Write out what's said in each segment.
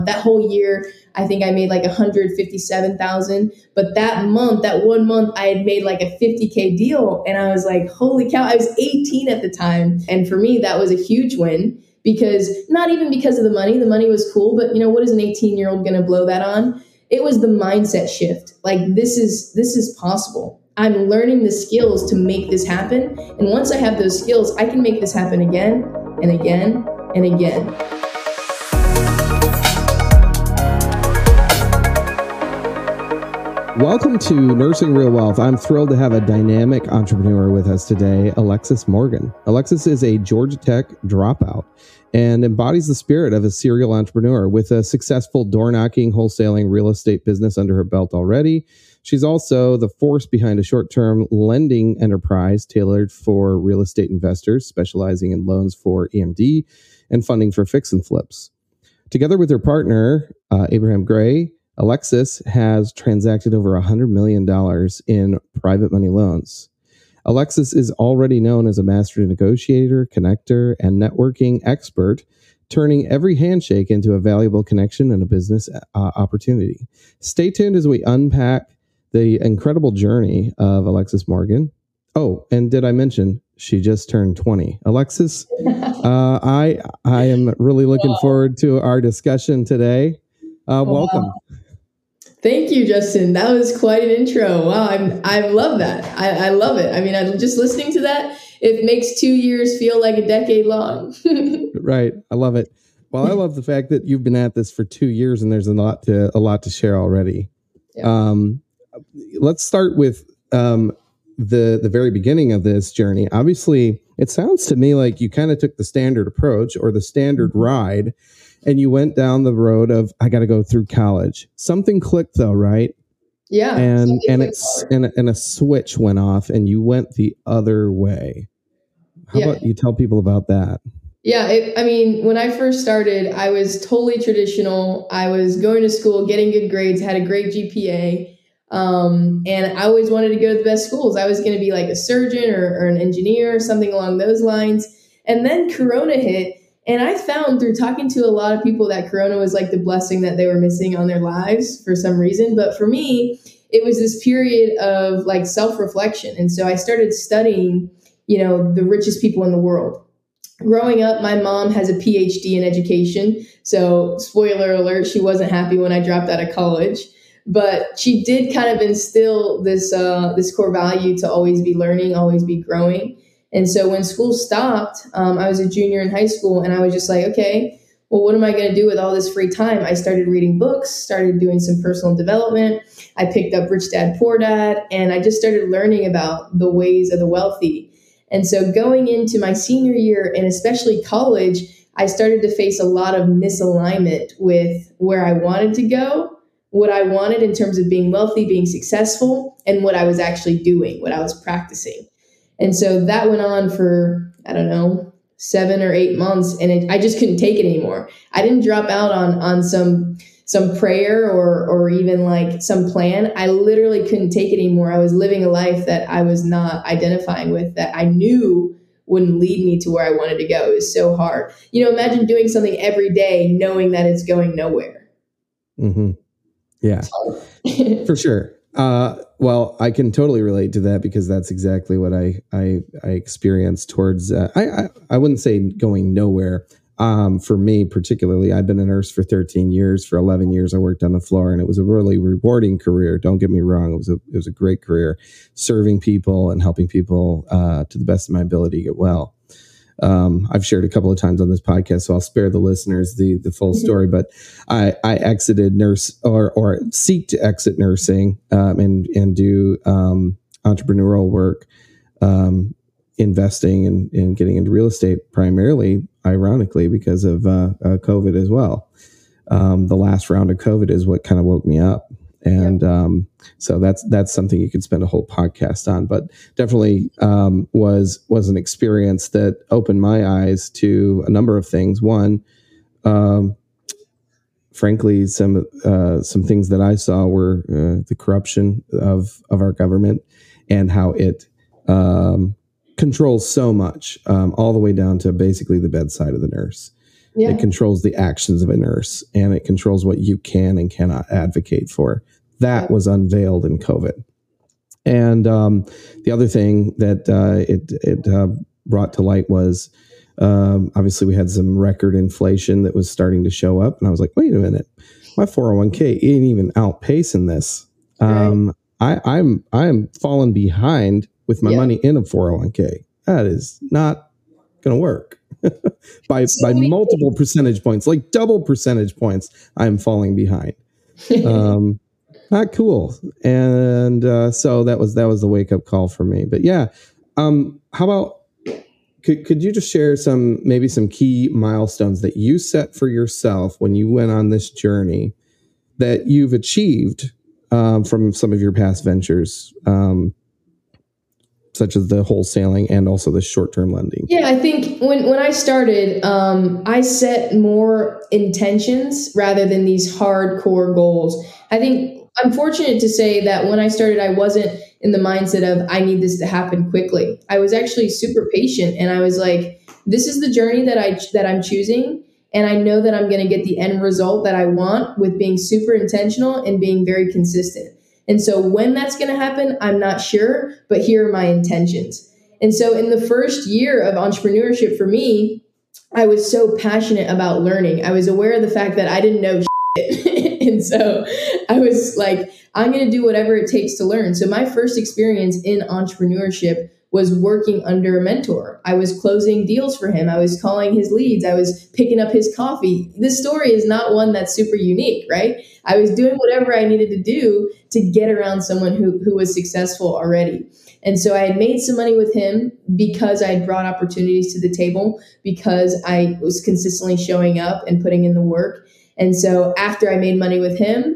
That whole year, I think I made like 157,000. But that month, that 1 month, I had made like a 50K deal. And I was like, holy cow, I was 18 at the time. And for me, that was a huge win, because not even because of the money was cool, but what is an 18-year-old going to blow that on? It was the mindset shift. Like, this is possible. I'm learning the skills to make this happen. And once I have those skills, I can make this happen again and again and again. Welcome to Nursing Real Wealth. I'm thrilled to have a dynamic entrepreneur with us today, Alexis Morgan. Alexis is a Georgia Tech dropout and embodies the spirit of a serial entrepreneur with a successful door-knocking, wholesaling real estate business under her belt already. She's also the force behind a short-term lending enterprise tailored for real estate investors, specializing in loans for EMD and funding for fix and flips. Together with her partner, Abraham Gray, Alexis has transacted over $100 million in private money loans. Alexis is already known as a master negotiator, connector, and networking expert, turning every handshake into a valuable connection and a business opportunity. Stay tuned as we unpack the incredible journey of Alexis Morgan. Oh, and did I mention she just turned 20? Alexis, I am really looking forward to our discussion today. Welcome. Thank you, Justin. That was quite an intro. Wow, I love that. I love it. I mean, I'm just listening to that. It makes 2 years feel like a decade long. Right. I love it. Well, I love the fact that you've been at this for 2 years and there's a lot to share already. Yeah. Let's start with the very beginning of this journey. Obviously, it sounds to me like you kind of took the standard approach or the standard ride, and you went down the road of, I got to go through college. Something clicked though, right? Yeah. And a switch went off and you went the other way. How about you tell people about that? Yeah. When I first started, I was totally traditional. I was going to school, getting good grades, had a great GPA. And I always wanted to go to the best schools. I was going to be like a surgeon or an engineer or something along those lines. And then Corona hit. And I found through talking to a lot of people that Corona was like the blessing that they were missing on their lives for some reason. But for me, it was this period of like self-reflection. And so I started studying, the richest people in the world. Growing up, my mom has a PhD in education. So spoiler alert, she wasn't happy when I dropped out of college. But she did kind of instill this core value to always be learning, always be growing. And so when school stopped, I was a junior in high school, and I was just like, okay, well, what am I going to do with all this free time? I started reading books, started doing some personal development. I picked up Rich Dad, Poor Dad, and I just started learning about the ways of the wealthy. And so going into my senior year, and especially college, I started to face a lot of misalignment with where I wanted to go, what I wanted in terms of being wealthy, being successful, and what I was actually doing, what I was practicing. And so that went on for, 7 or 8 months, and I just couldn't take it anymore. I didn't drop out on some prayer or even like some plan. I literally couldn't take it anymore. I was living a life that I was not identifying with, that I knew wouldn't lead me to where I wanted to go. It was so hard. Imagine doing something every day knowing that it's going nowhere. Mm-hmm. Yeah, for sure. Well, I can totally relate to that because that's exactly what I experienced towards, I wouldn't say going nowhere. For me particularly, I've been a nurse for 13 years. For 11 years, I worked on the floor, and it was a really rewarding career. Don't get me wrong. It was a great career, serving people and helping people, to the best of my ability get well. I've shared a couple of times on this podcast, so I'll spare the listeners the full story. But I exited nurse or seek to exit nursing and do entrepreneurial work, investing and getting into real estate primarily, ironically, because of COVID as well. The last round of COVID is what kind of woke me up. And so that's something you could spend a whole podcast on, but definitely was an experience that opened my eyes to a number of things. One, frankly, some things that I saw were the corruption of our government and how it controls so much, all the way down to basically the bedside of the nurse. Yeah. It controls the actions of a nurse, and it controls what you can and cannot advocate for. That was unveiled in COVID. And the other thing that it brought to light was obviously we had some record inflation that was starting to show up. And I was like, wait a minute, my 401k ain't even outpacing this. I'm falling behind with my money in a 401k. That is not going to work. by multiple percentage points, like double percentage points, I'm falling behind. Not cool. And so that was the wake up call for me. But yeah, how about could you just share some key milestones that you set for yourself when you went on this journey that you've achieved from some of your past ventures, such as the wholesaling and also the short-term lending? Yeah, I think when I started, I set more intentions rather than these hardcore goals. I think I'm fortunate to say that when I started, I wasn't in the mindset of I need this to happen quickly. I was actually super patient, and I was like, this is the journey that I'm choosing, and I know that I'm going to get the end result that I want with being super intentional and being very consistent. And so when that's going to happen, I'm not sure, but here are my intentions. And so in the first year of entrepreneurship for me, I was so passionate about learning. I was aware of the fact that I didn't know shit. And so I was like, I'm going to do whatever it takes to learn. So my first experience in entrepreneurship was working under a mentor. I was closing deals for him. I was calling his leads. I was picking up his coffee. This story is not one that's super unique, right? I was doing whatever I needed to do to get around someone who was successful already. And so I had made some money with him because I had brought opportunities to the table, because I was consistently showing up and putting in the work. And so after I made money with him,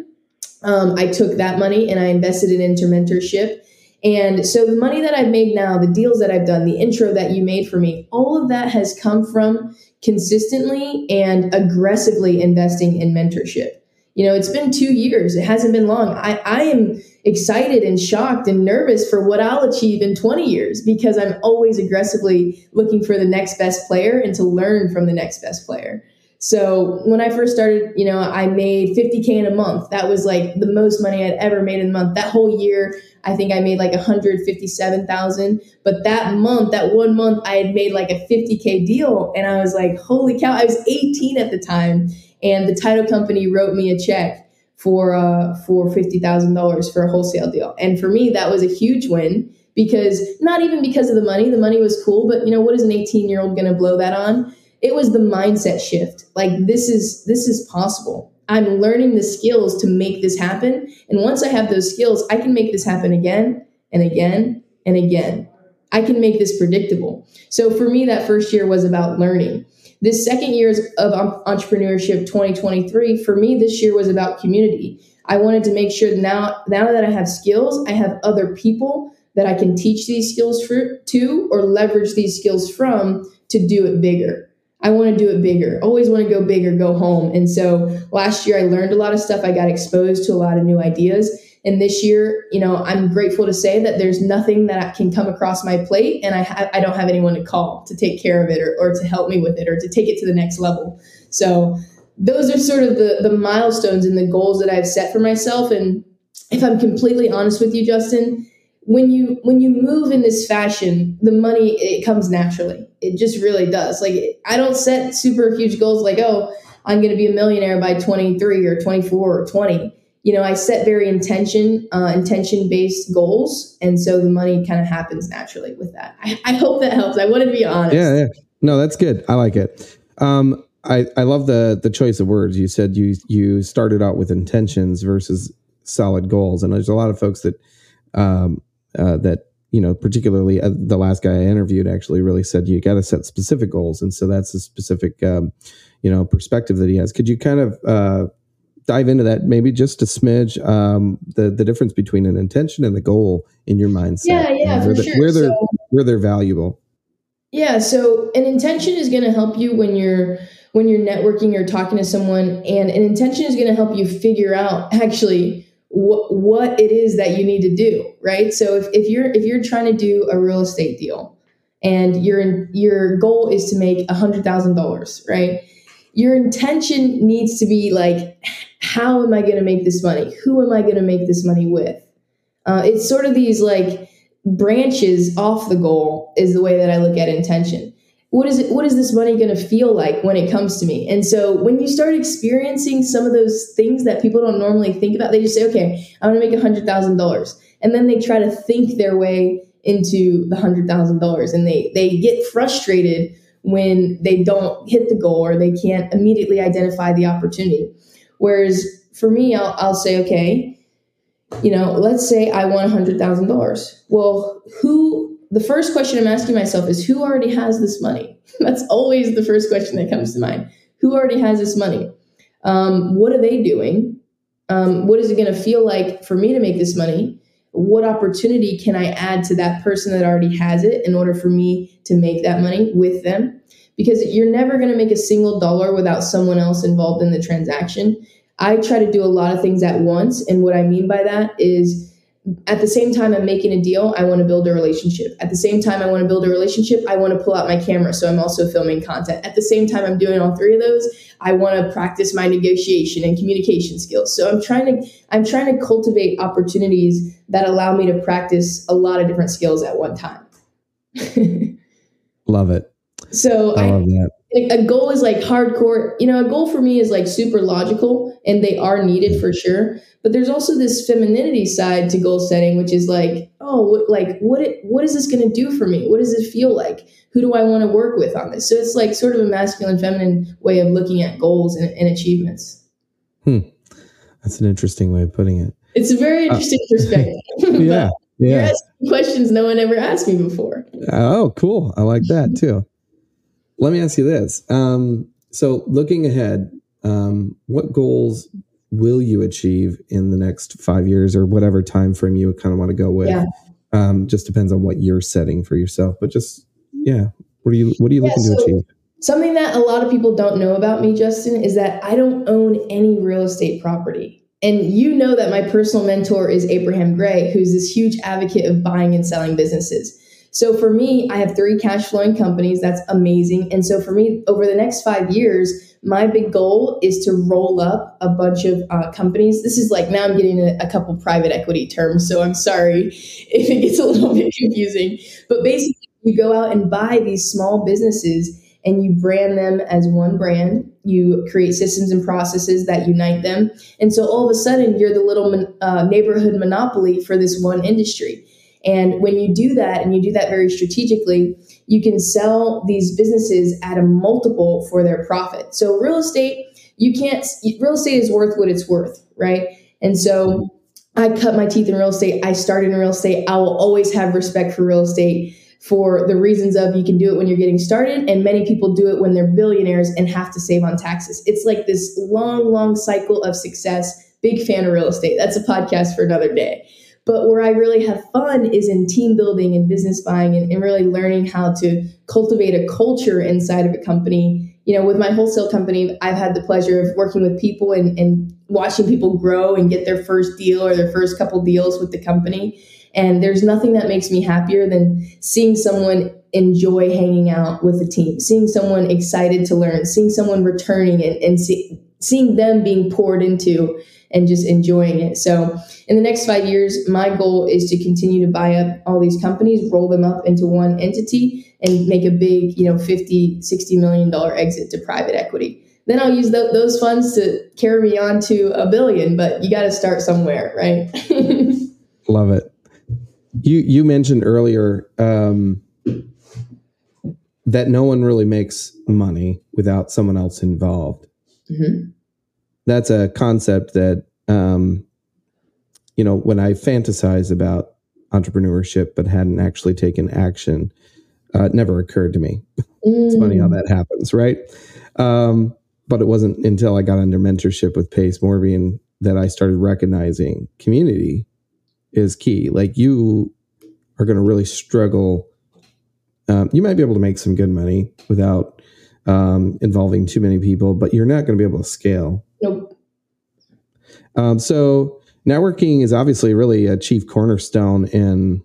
I took that money and I invested it into mentorship. And so the money that I've made now, the deals that I've done, the intro that you made for me, all of that has come from consistently and aggressively investing in mentorship. You know, it's been 2 years. It hasn't been long. I am excited and shocked and nervous for what I'll achieve in 20 years because I'm always aggressively looking for the next best player and to learn from the next best player. So when I first started, you know, I made $50K in a month. That was like the most money I'd ever made in a month. That whole year, I think I made like $157,000. But that month, that 1 month, I had made like a $50K deal. And I was like, holy cow, I was 18 at the time. And the title company wrote me a check for $50,000 for a wholesale deal. And for me, that was a huge win because not even because of the money was cool, but you know, what is an 18-year-old going to blow that on? It was the mindset shift. Like this is possible. I'm learning the skills to make this happen. And once I have those skills, I can make this happen again and again and again. I can make this predictable. So for me, that first year was about learning. This second year of entrepreneurship, 2023, for me, this year was about community. I wanted to make sure now that I have skills, I have other people that I can teach these skills to or leverage these skills from to do it bigger. I want to do it bigger. Always want to go bigger, go home. And so last year I learned a lot of stuff. I got exposed to a lot of new ideas. And this year, you know, I'm grateful to say that there's nothing that can come across my plate and I don't have anyone to call to take care of it or to help me with it or to take it to the next level. So those are sort of the milestones and the goals that I've set for myself. And if I'm completely honest with you, Justin, when you move in this fashion, the money, it comes naturally. It just really does. Like, I don't set super huge goals like, oh, I'm going to be a millionaire by 23 or 24 or 20. You know, I set very intention-based goals. And so the money kind of happens naturally with that. I hope that helps. I wanted to be honest. Yeah. No, that's good. I like it. I love the choice of words. You said you started out with intentions versus solid goals. And there's a lot of folks that, you know, particularly the last guy I interviewed actually really said you got to set specific goals. And so that's a specific, you know, perspective that he has. Could you kind of dive into that maybe just a smidge, the difference between an intention and the goal in your mindset? Yeah, for sure. Where they're valuable. Yeah. So an intention is going to help you when you're networking or talking to someone, and an intention is going to help you figure out actually what it is that you need to do, right? So if you're trying to do a real estate deal and your goal is to make $100,000, right? your intention needs to be like, how am I going to make this money? Who am I going to make this money with? It's sort of these like branches off the goal is the way that I look at intention. What is this money going to feel like when it comes to me? And so when you start experiencing some of those things that people don't normally think about, they just say, okay, I'm going to make $100,000. And then they try to think their way into the $100,000, and they get frustrated when they don't hit the goal or they can't immediately identify the opportunity. Whereas for me, I'll say, okay, let's say I want $100,000. Well, the first question I'm asking myself is, who already has this money? That's always the first question that comes to mind. Who already has this money? What are they doing? What is it going to feel like for me to make this money? What opportunity can I add to that person that already has it in order for me to make that money with them? Because you're never going to make a single dollar without someone else involved in the transaction. I try to do a lot of things at once. And what I mean by that is, at the same time I'm making a deal, I want to build a relationship. At the same time I want to build a relationship, I want to pull out my camera, so I'm also filming content. At the same time I'm doing all three of those, I want to practice my negotiation and communication skills. So I'm trying to cultivate opportunities that allow me to practice a lot of different skills at one time. Love it. So I love that. A goal is like hardcore. A goal for me is like super logical, and they are needed for sure. But there's also this femininity side to goal setting, which is like, what is this going to do for me? What does it feel like? Who do I want to work with on this? So it's like sort of a masculine, feminine way of looking at goals and achievements. That's an interesting way of putting it. It's a very interesting perspective. Yeah. You're asking questions no one ever asked me before. Oh, cool. I like that too. Let me ask you this. So looking ahead, what goals will you achieve in the next 5 years, or whatever time frame you kind of want to go with? Yeah. Just depends on what you're setting for yourself. But just, what are you looking to achieve? Something that a lot of people don't know about me, Justin, is that I don't own any real estate property. And that my personal mentor is Abraham Gray, who's this huge advocate of buying and selling businesses. So for me, I have 3 cash flowing companies. That's amazing. And so for me, over the next 5 years, my big goal is to roll up a bunch of companies. This is like, now I'm getting a couple private equity terms, so I'm sorry if it gets a little bit confusing. But basically, you go out and buy these small businesses and you brand them as one brand. You create systems and processes that unite them. And so all of a sudden, you're the little neighborhood monopoly for this one industry. And when you do that, and you do that very strategically, you can sell these businesses at a multiple for their profit. So real estate is worth what it's worth, right? And so I cut my teeth in real estate. I started in real estate. I will always have respect for real estate for the reasons of, you can do it when you're getting started, and many people do it when they're billionaires and have to save on taxes. It's like this long, long cycle of success. Big fan of real estate. That's a podcast for another day. But where I really have fun is in team building and business buying, and really learning how to cultivate a culture inside of a company. With my wholesale company, I've had the pleasure of working with people and watching people grow and get their first deal or their first couple deals with the company. And there's nothing that makes me happier than seeing someone enjoy hanging out with the team, seeing someone excited to learn, seeing someone returning and seeing them being poured into and just enjoying it. So in the next 5 years, my goal is to continue to buy up all these companies, roll them up into one entity, and make a big, $50, $60 million exit to private equity. Then I'll use those funds to carry me on to $1 billion, but you got to start somewhere, right? Love it. You mentioned earlier that no one really makes money without someone else involved. Mm-hmm. That's a concept that, when I fantasize about entrepreneurship but hadn't actually taken action, it never occurred to me. It's funny how that happens, right? But it wasn't until I got under mentorship with Pace Morbian that I started recognizing community is key. Like, you are going to really struggle. You might be able to make some good money without involving too many people, but you're not going to be able to scale. Nope. So networking is obviously really a chief cornerstone in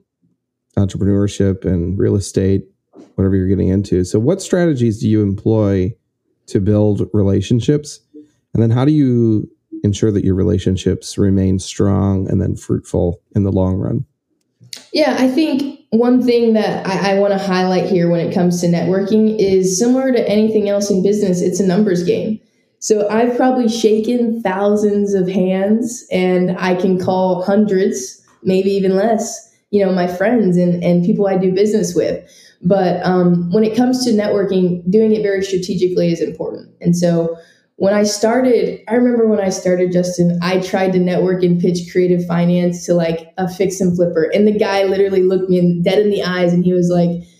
entrepreneurship and real estate, whatever you're getting into. So what strategies do you employ to build relationships? And then how do you ensure that your relationships remain strong and then fruitful in the long run? Yeah, I think one thing that I want to highlight here when it comes to networking is similar to anything else in business, it's a numbers game. So I've probably shaken thousands of hands and I can call hundreds, maybe even less, my friends and people I do business with. But when it comes to networking, doing it very strategically is important. And so I remember when I started, Justin, I tried to network and pitch creative finance to like a fix and flipper. And the guy literally looked me dead in the eyes and he was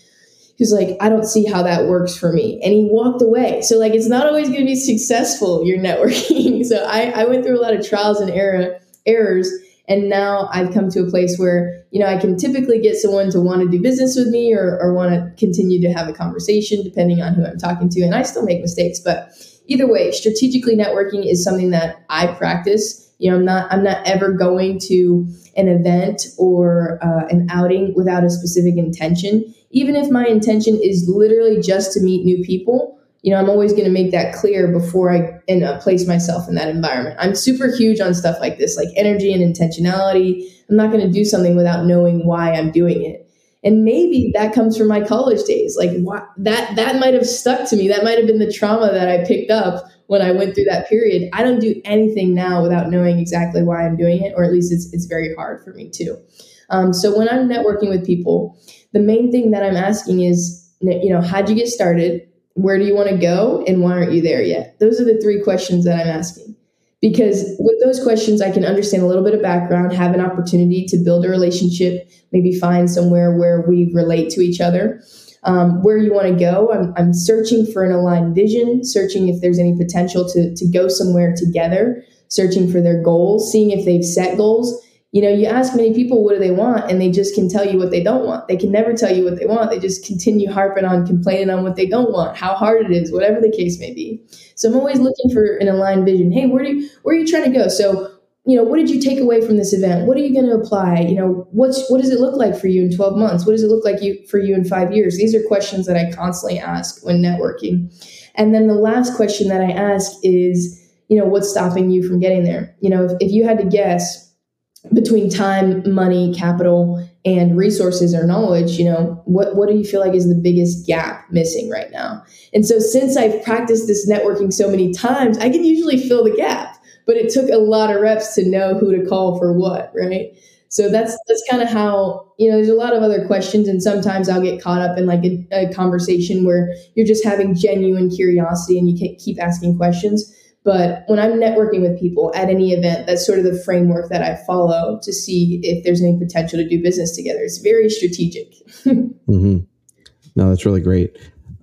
like, I don't see how that works for me. And he walked away. So like, it's not always going to be successful, your networking. So I went through a lot of trials and errors. And now I've come to a place where, I can typically get someone to want to do business with me or want to continue to have a conversation depending on who I'm talking to. And I still make mistakes, but either way, strategically networking is something that I practice. I'm not ever going to an event or an outing without a specific intention. Even if my intention is literally just to meet new people, I'm always going to make that clear before I place myself in that environment. I'm super huge on stuff like this, like energy and intentionality. I'm not going to do something without knowing why I'm doing it. And maybe that comes from my college days. Like that might have stuck to me. That might have been the trauma that I picked up when I went through that period. I don't do anything now without knowing exactly why I'm doing it, or at least it's very hard for me too. So when I'm networking with people, the main thing that I'm asking is, how'd you get started? Where do you want to go? And why aren't you there yet? Those are the three questions that I'm asking. Because with those questions, I can understand a little bit of background, have an opportunity to build a relationship, maybe find somewhere where we relate to each other. Where you want to go, I'm searching for an aligned vision, searching if there's any potential to go somewhere together, searching for their goals, seeing if they've set goals. You ask many people, what do they want? And they just can tell you what they don't want. They can never tell you what they want. They just continue harping on, complaining on what they don't want, how hard it is, whatever the case may be. So I'm always looking for an aligned vision. Hey, where are you trying to go? So, what did you take away from this event? What are you going to apply? What does it look like for you in 12 months? What does it look like for you in 5 years? These are questions that I constantly ask when networking. And then the last question that I ask is, what's stopping you from getting there? If you had to guess between time, money, capital, and resources or knowledge, what do you feel like is the biggest gap missing right now? And so since I've practiced this networking so many times, I can usually fill the gap, but it took a lot of reps to know who to call for what, right? So that's kind of how, there's a lot of other questions, and sometimes I'll get caught up in like a conversation where you're just having genuine curiosity and you can't keep asking questions. But when I'm networking with people at any event, that's sort of the framework that I follow to see if there's any potential to do business together. It's very strategic. Mm-hmm. No, that's really great.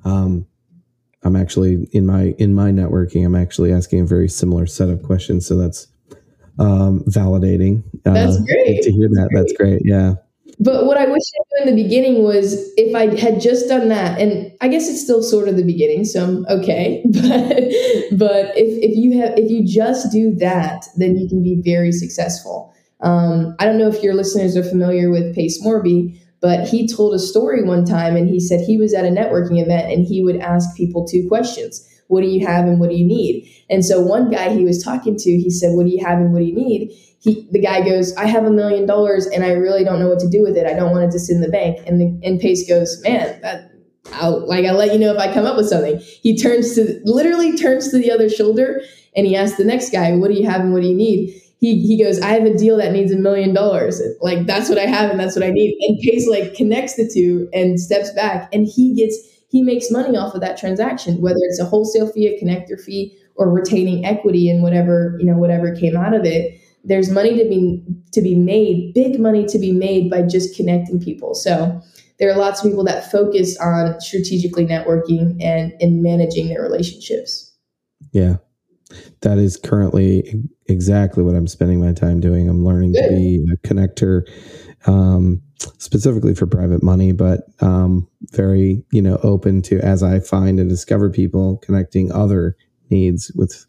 I'm actually in my networking, I'm actually asking a very similar set of questions. So that's validating. That's great to hear that. That's great. Yeah. But what I wish I knew in the beginning was if I had just done that, and I guess it's still sort of the beginning, so I'm okay. But if you just do that, then you can be very successful. I don't know if your listeners are familiar with Pace Morby, but he told a story one time, and he said he was at a networking event and he would ask people two questions. What do you have and what do you need? And so one guy he was talking to, he said, what do you have and what do you need? The guy goes, I have $1 million and I really don't know what to do with it. I don't want it to sit in the bank. And Pace goes, man, I'll let you know if I come up with something. He literally turns to the other shoulder and he asks the next guy, what do you have and what do you need? He goes, I have a deal that needs $1 million. Like, that's what I have and that's what I need. And Pace connects the two and steps back, and he makes money off of that transaction, whether it's a wholesale fee, a connector fee, or retaining equity in whatever came out of it. There's money to be made, big money to be made by just connecting people. So there are lots of people that focus on strategically networking and managing their relationships. Yeah, that is currently exactly what I'm spending my time doing. I'm learning to be a connector, specifically for private money, but very, open to, as I find and discover people, connecting other needs with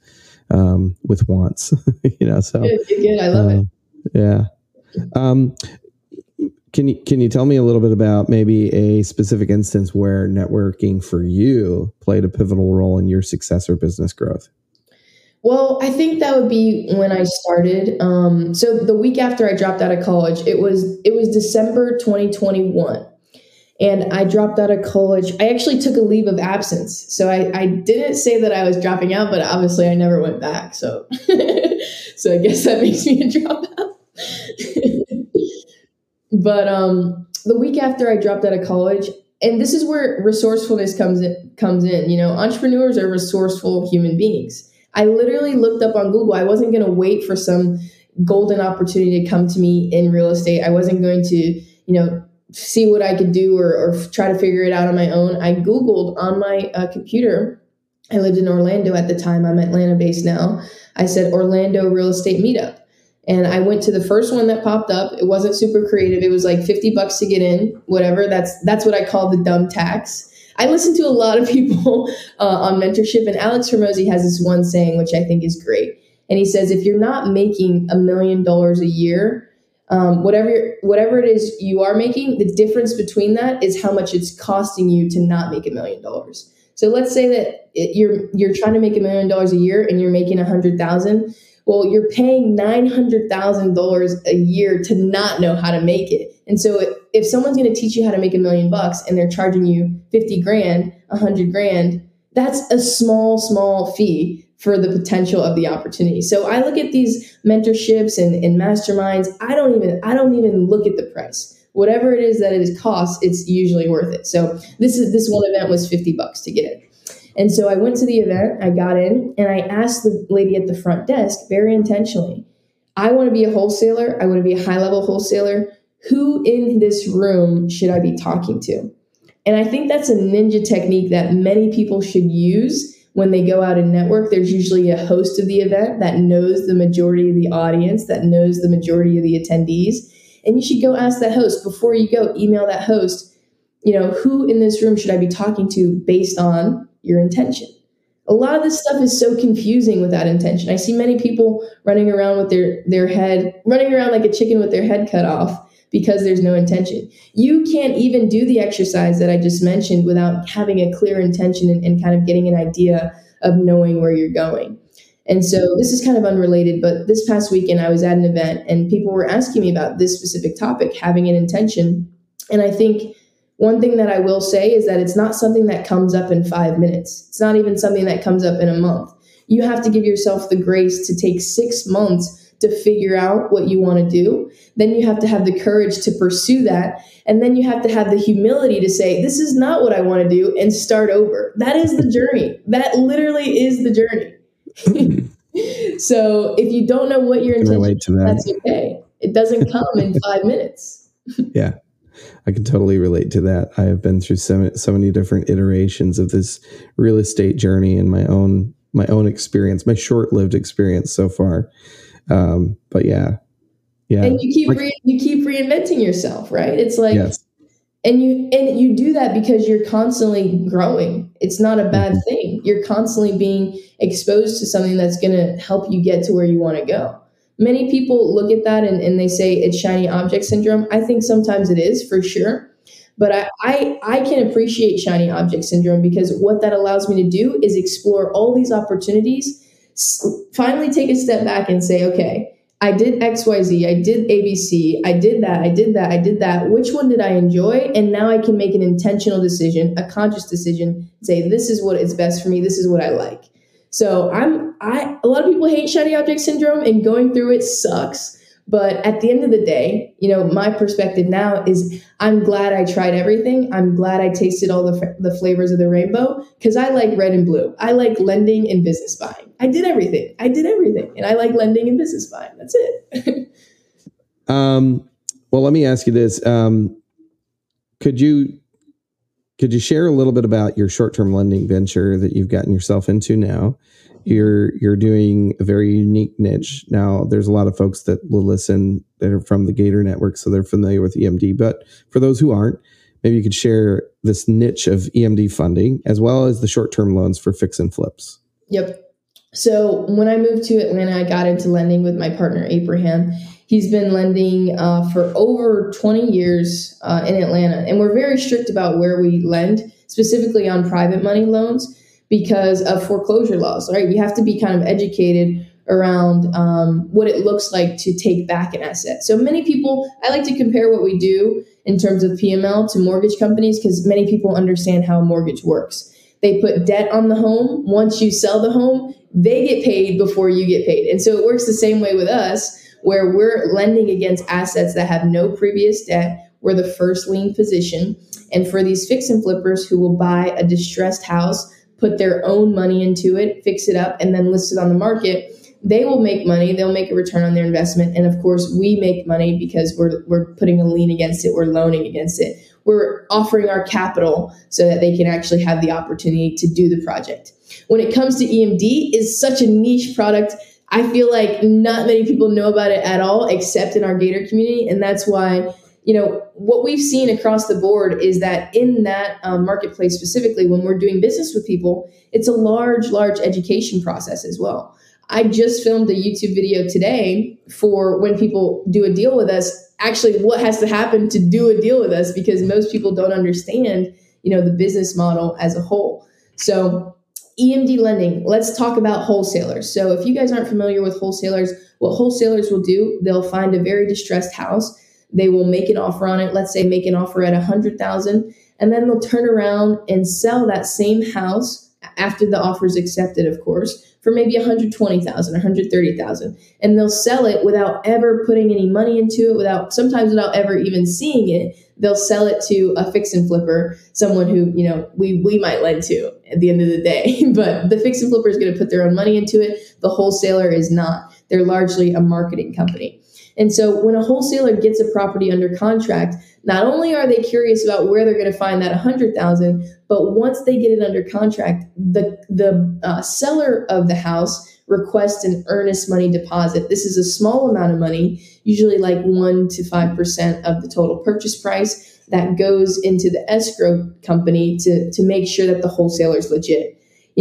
wants, so good. I love it. Yeah. Can you tell me a little bit about maybe a specific instance where networking for you played a pivotal role in your success or business growth? Well, I think that would be when I started. So the week after I dropped out of college, it was December 2021. And I dropped out of college. I actually took a leave of absence. So I didn't say that I was dropping out, but obviously I never went back. So so I guess that makes me a dropout. But the week after I dropped out of college, and this is where resourcefulness comes in. You know, entrepreneurs are resourceful human beings. I literally looked up on Google. I wasn't going to wait for some golden opportunity to come to me in real estate. I wasn't going to, see what I could do or try to figure it out on my own. I Googled on my computer. I lived in Orlando at the time. I'm Atlanta based now. I said Orlando real estate meetup. And I went to the first one that popped up. It wasn't super creative. It was like $50 to get in, whatever. That's what I call the dumb tax. I listen to a lot of people on mentorship, and Alex Hormozi has this one saying, which I think is great. And he says, if you're not making $1 million a year, whatever it is you are making, the difference between that is how much it's costing you to not make $1 million. So let's say that you're trying to make $1 million a year and you're making 100,000. Well, you're paying $900,000 a year to not know how to make it. And so if someone's going to teach you how to make $1 million and they're charging you 50 grand, 100 grand, that's a small fee for the potential of the opportunity. So I look at these mentorships and masterminds. I don't even look at the price. Whatever it is that it costs, it's usually worth it. So this one event was $50 to get in. And so I went to the event, I got in, and I asked the lady at the front desk very intentionally, I want to be a wholesaler. I want to be a high-level wholesaler. Who in this room should I be talking to? And I think that's a ninja technique that many people should use when they go out and network. There's usually a host of the event that knows the majority of the audience, that knows the majority of the attendees. And you should go ask that host before you go, email that host, who in this room should I be talking to based on your intention? A lot of this stuff is so confusing without intention. I see many people running around with running around like a chicken with their head cut off because there's no intention. You can't even do the exercise that I just mentioned without having a clear intention and kind of getting an idea of knowing where you're going. And so this is kind of unrelated, but this past weekend I was at an event and people were asking me about this specific topic, having an intention. And I think one thing that I will say is that it's not something that comes up in 5 minutes. It's not even something that comes up in a month. You have to give yourself the grace to take 6 months to figure out what you want to do. Then you have to have the courage to pursue that. And then you have to have the humility to say, this is not what I want to do, and start over. That is the journey. That literally is the journey. So if you don't know what your intention is, that's okay. It doesn't come in 5 minutes. Yeah. I can totally relate to that. I have been through so many different iterations of this real estate journey in my own experience, my short-lived experience so far. But yeah. And you keep reinventing yourself, right? It's like, yes. And you do that because you're constantly growing. It's not a bad thing. You're constantly being exposed to something that's going to help you get to where you want to go. Many people look at that and they say it's shiny object syndrome. I think sometimes it is, for sure. But I can appreciate shiny object syndrome because what that allows me to do is explore all these opportunities, finally take a step back and say, okay, I did XYZ, I did ABC, I did that. Which one did I enjoy? And now I can make an intentional decision, a conscious decision, and say, this is what is best for me. This is what I like. So a lot of people hate shiny object syndrome, and going through it sucks. But at the end of the day, my perspective now is I'm glad I tried everything. I'm glad I tasted all the flavors of the rainbow because I like red and blue. I like lending and business buying. I did everything. And I like lending and business buying. That's it. Well, let me ask you this. Could you share a little bit about your short-term lending venture that you've gotten yourself into now? You're doing a very unique niche. Now, there's a lot of folks that will listen that are from the Gator Network, so they're familiar with EMD. But for those who aren't, maybe you could share this niche of EMD funding as well as the short-term loans for fix and flips. Yep. So when I moved to Atlanta, I got into lending with my partner, Abraham. He's been lending for over 20 years in Atlanta. And we're very strict about where we lend, specifically on private money loans because of foreclosure laws, right? You have to be kind of educated around what it looks like to take back an asset. So many people, I like to compare what we do in terms of PML to mortgage companies because many people understand how a mortgage works. They put debt on the home. Once you sell the home, they get paid before you get paid. And so it works the same way with us, where we're lending against assets that have no previous debt. We're the first lien position. And for these fix and flippers who will buy a distressed house, put their own money into it, fix it up, and then list it on the market, they will make money. They'll make a return on their investment. And of course, we make money because we're putting a lien against it. We're loaning against it. We're offering our capital so that they can actually have the opportunity to do the project. When it comes to EMD, it's such a niche product. I feel like not many people know about it at all, except in our Gator community. And that's why, what we've seen across the board is that in that marketplace specifically, when we're doing business with people, it's a large education process as well. I just filmed a YouTube video today for when people do a deal with us, actually what has to happen to do a deal with us, because most people don't understand, the business model as a whole. So EMD lending, let's talk about wholesalers. So if you guys aren't familiar with wholesalers, what wholesalers will do, they'll find a very distressed house. They will make an offer on it. Let's say make an offer at $100,000, and then they'll turn around and sell that same house after the offer is accepted, of course, for maybe $120,000 or $130,000, and they'll sell it without ever putting any money into it, sometimes without ever even seeing it. They'll sell it to a fix and flipper, someone who we might lend to at the end of the day. But the fix and flipper is going to put their own money into it. The wholesaler is not. They're largely a marketing company. And so when a wholesaler gets a property under contract, not only are they curious about where they're going to find that $100,000, but once they get it under contract, the seller of the house requests an earnest money deposit. This is a small amount of money, usually like 1 to 5% of the total purchase price, that goes into the escrow company to make sure that the wholesaler is legit.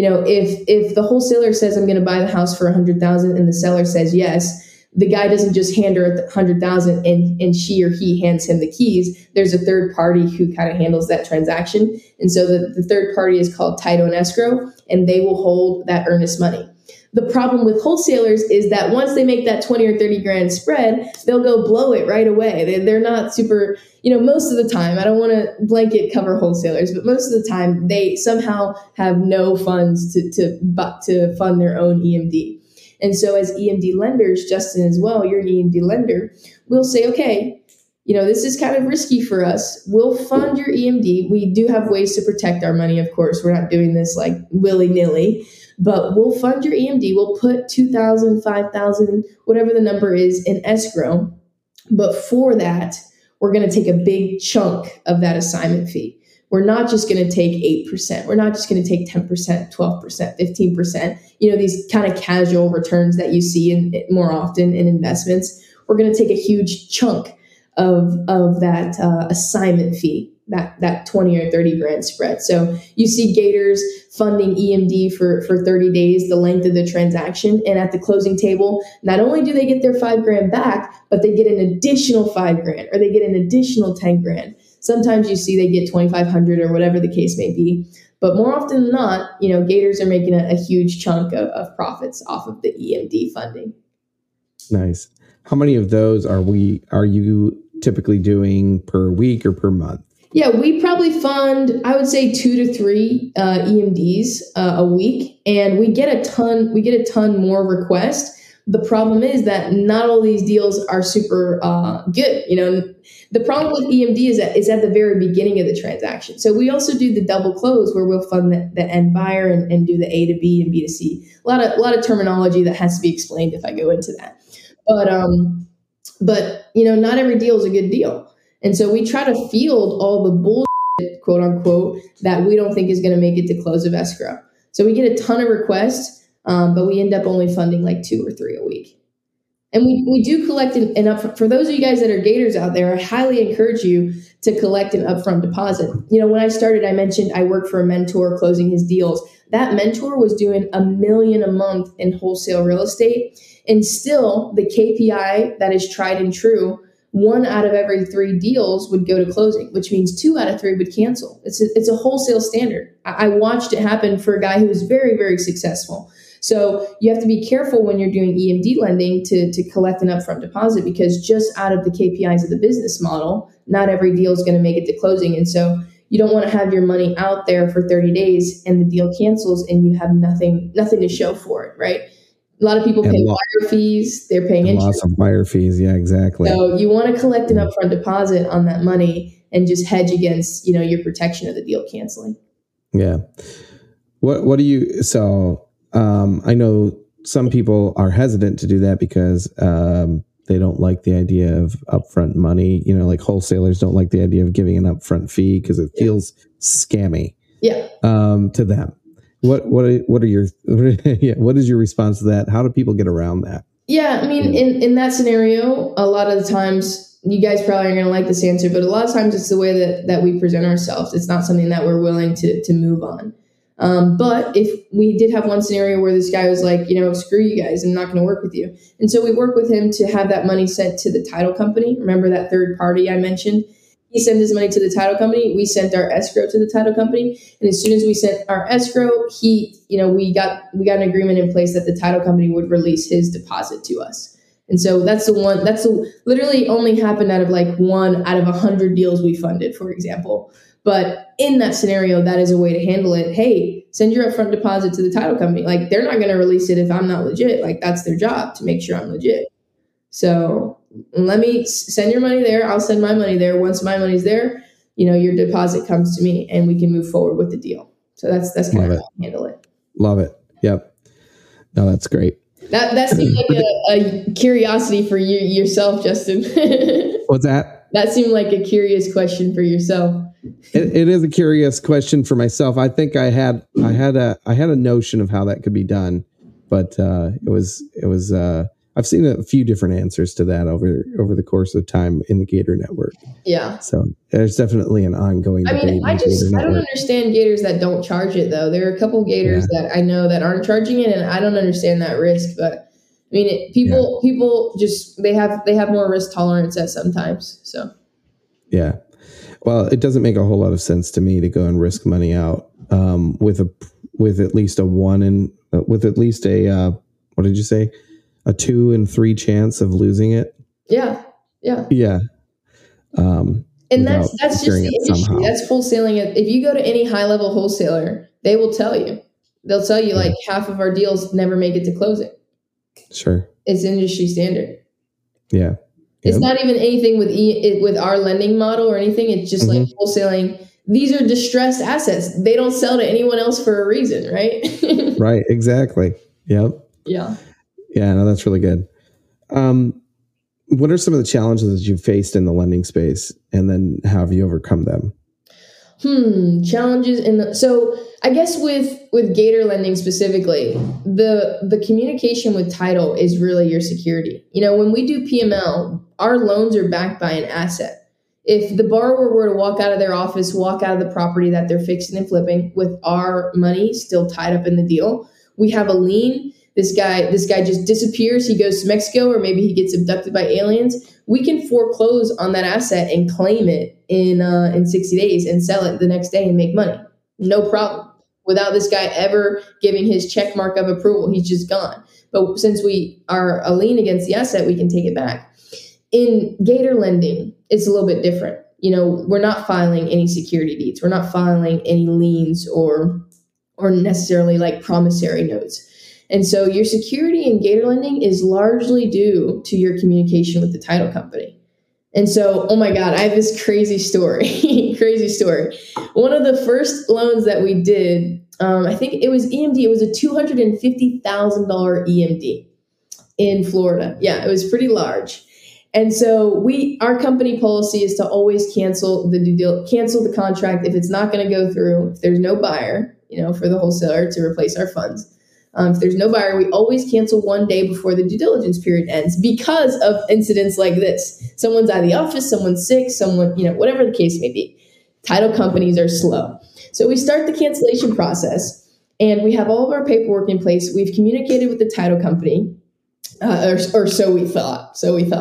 If the wholesaler says, I'm going to buy the house for $100,000 and the seller says yes, the guy doesn't just hand her $100,000 and she or he hands him the keys. There's a third party who kind of handles that transaction. And so the third party is called title and escrow, and they will hold that earnest money. The problem with wholesalers is that once they make that 20 or 30 grand spread, they'll go blow it right away. They're not super, most of the time, I don't want to blanket cover wholesalers, but most of the time they somehow have no funds to fund their own EMD. And so as EMD lenders, Justin as well, you're an EMD lender, we'll say, okay, this is kind of risky for us. We'll fund your EMD. We do have ways to protect our money, of course. We're not doing this like willy-nilly, but we'll fund your EMD. We'll put $2,000, $5,000, whatever the number is, in escrow. But for that, we're going to take a big chunk of that assignment fee. We're not just going to take 8%. We're not just going to take 10%, 12%, 15%, these kind of casual returns that you see more often in investments. We're going to take a huge chunk of that assignment fee, that 20 or 30 grand spread. So you see Gators funding EMD for 30 days, the length of the transaction. And at the closing table, not only do they get their 5 grand back, but they get an additional 5 grand, or they get an additional 10 grand. Sometimes you see they get 2,500 or whatever the case may be. But more often than not, Gators are making a huge chunk of profits off of the EMD funding. Nice. How many of those are you typically doing per week or per month? Yeah, we probably fund, I would say 2 to 3 EMDs a week, and we get a ton more requests. The problem is that not all these deals are super good. The problem with EMD is that it's at the very beginning of the transaction. So we also do the double close, where we'll fund the end buyer and do the A to B and B to C. A lot of terminology that has to be explained if I go into that. But not every deal is a good deal. And so we try to field all the bullshit, quote unquote, that we don't think is going to make it to close of escrow. So we get a ton of requests, but we end up only funding like 2 or 3 a week. And we do collect an upfront. For those of you guys that are Gators out there, I highly encourage you to collect an upfront deposit. When I started, I mentioned I worked for a mentor closing his deals. That mentor was doing $1 million a month in wholesale real estate. And still, the KPI that is tried and true, 1 out of every 3 deals would go to closing, which means 2 out of 3 would cancel. It's a wholesale standard. I watched it happen for a guy who was very, very successful. So you have to be careful when you're doing EMD lending to collect an upfront deposit, because just out of the KPIs of the business model, not every deal is going to make it to closing. And so you don't want to have your money out there for 30 days and the deal cancels and you have nothing to show for it, right? A lot of people pay wire fees. They're paying interest. Lots of wire fees. Yeah, exactly. So you want to collect an upfront deposit on that money and just hedge against, your protection of the deal canceling. Yeah. What do you, I know some people are hesitant to do that because they don't like the idea of upfront money. Like wholesalers don't like the idea of giving an upfront fee because it feels scammy. Yeah. To them. What are your what is your response to that? How do people get around that? Yeah, I mean, in that scenario, a lot of the times, you guys probably aren't going to like this answer, but a lot of times it's the way that we present ourselves. It's not something that we're willing to move on. But if we did have one scenario where this guy was like, screw you guys, I'm not going to work with you. And so we work with him to have that money sent to the title company. Remember that third party I mentioned? He sent his money to the title company. We sent our escrow to the title company. And as soon as we sent our escrow, we got an agreement in place that the title company would release his deposit to us. And so that's literally only happened out of like 1 out of 100 deals we funded, for example. But in that scenario, that is a way to handle it. Hey, send your upfront deposit to the title company. Like, they're not going to release it if I'm not legit. Like, that's their job to make sure I'm legit. So let me send your money there. I'll send my money there. Once my money's there, your deposit comes to me and we can move forward with the deal. So that's kind of how I handle it. Love it. Yep. No, that's great. That seemed like a curiosity for you yourself, Justin. What's that? That seemed like a curious question for yourself. It is a curious question for myself. I think I had a notion of how that could be done, but it was I've seen a few different answers to that over the course of time in the Gator Network. Yeah. So there's definitely an ongoing debate. I don't understand Gators that don't charge it though. There are a couple Gators that I know that aren't charging it, and I don't understand that risk. But I mean, people just they have more risk tolerance at sometimes. So. Yeah. Well, it doesn't make a whole lot of sense to me to go and risk money out with at least a what did you say? A 2 in 3 chance of losing it. Yeah. And that's just the industry. Somehow. That's wholesaling. If you go to any high level wholesaler, they will tell you. They'll tell you like half of our deals never make it to closing. Sure. It's industry standard. Yeah. It's not even anything with our lending model or anything. It's just like wholesaling. These are distressed assets. They don't sell to anyone else for a reason, right? Right. Exactly. Yep. Yeah. Yeah. No, that's really good. What are some of the challenges that you've faced in the lending space, and then how have you overcome them? Challenges so I guess with Gator lending specifically, the communication with title is really your security. When we do PML, our loans are backed by an asset. If the borrower were to walk out of their office, walk out of the property that they're fixing and flipping with our money still tied up in the deal, we have a lien. This guy just disappears. He goes to Mexico, or maybe he gets abducted by aliens. We can foreclose on that asset and claim it in 60 days and sell it the next day and make money. No problem. Without this guy ever giving his check mark of approval, he's just gone. But since we are a lien against the asset, we can take it back. In Gator lending, it's a little bit different. We're not filing any security deeds. We're not filing any liens or necessarily like promissory notes. And so your security in Gator lending is largely due to your communication with the title company. And so, oh my God, I have this crazy story. One of the first loans that we did, I think it was EMD. It was a $250,000 EMD in Florida. Yeah, it was pretty large. And so our company policy is to always cancel the contract if it's not going to go through, if there's no buyer, for the wholesaler to replace our funds. If there's no buyer, we always cancel one day before the due diligence period ends because of incidents like this. Someone's out of the office, someone's sick, someone, whatever the case may be. Title companies are slow. So we start the cancellation process and we have all of our paperwork in place. We've communicated with the title company, or so we thought.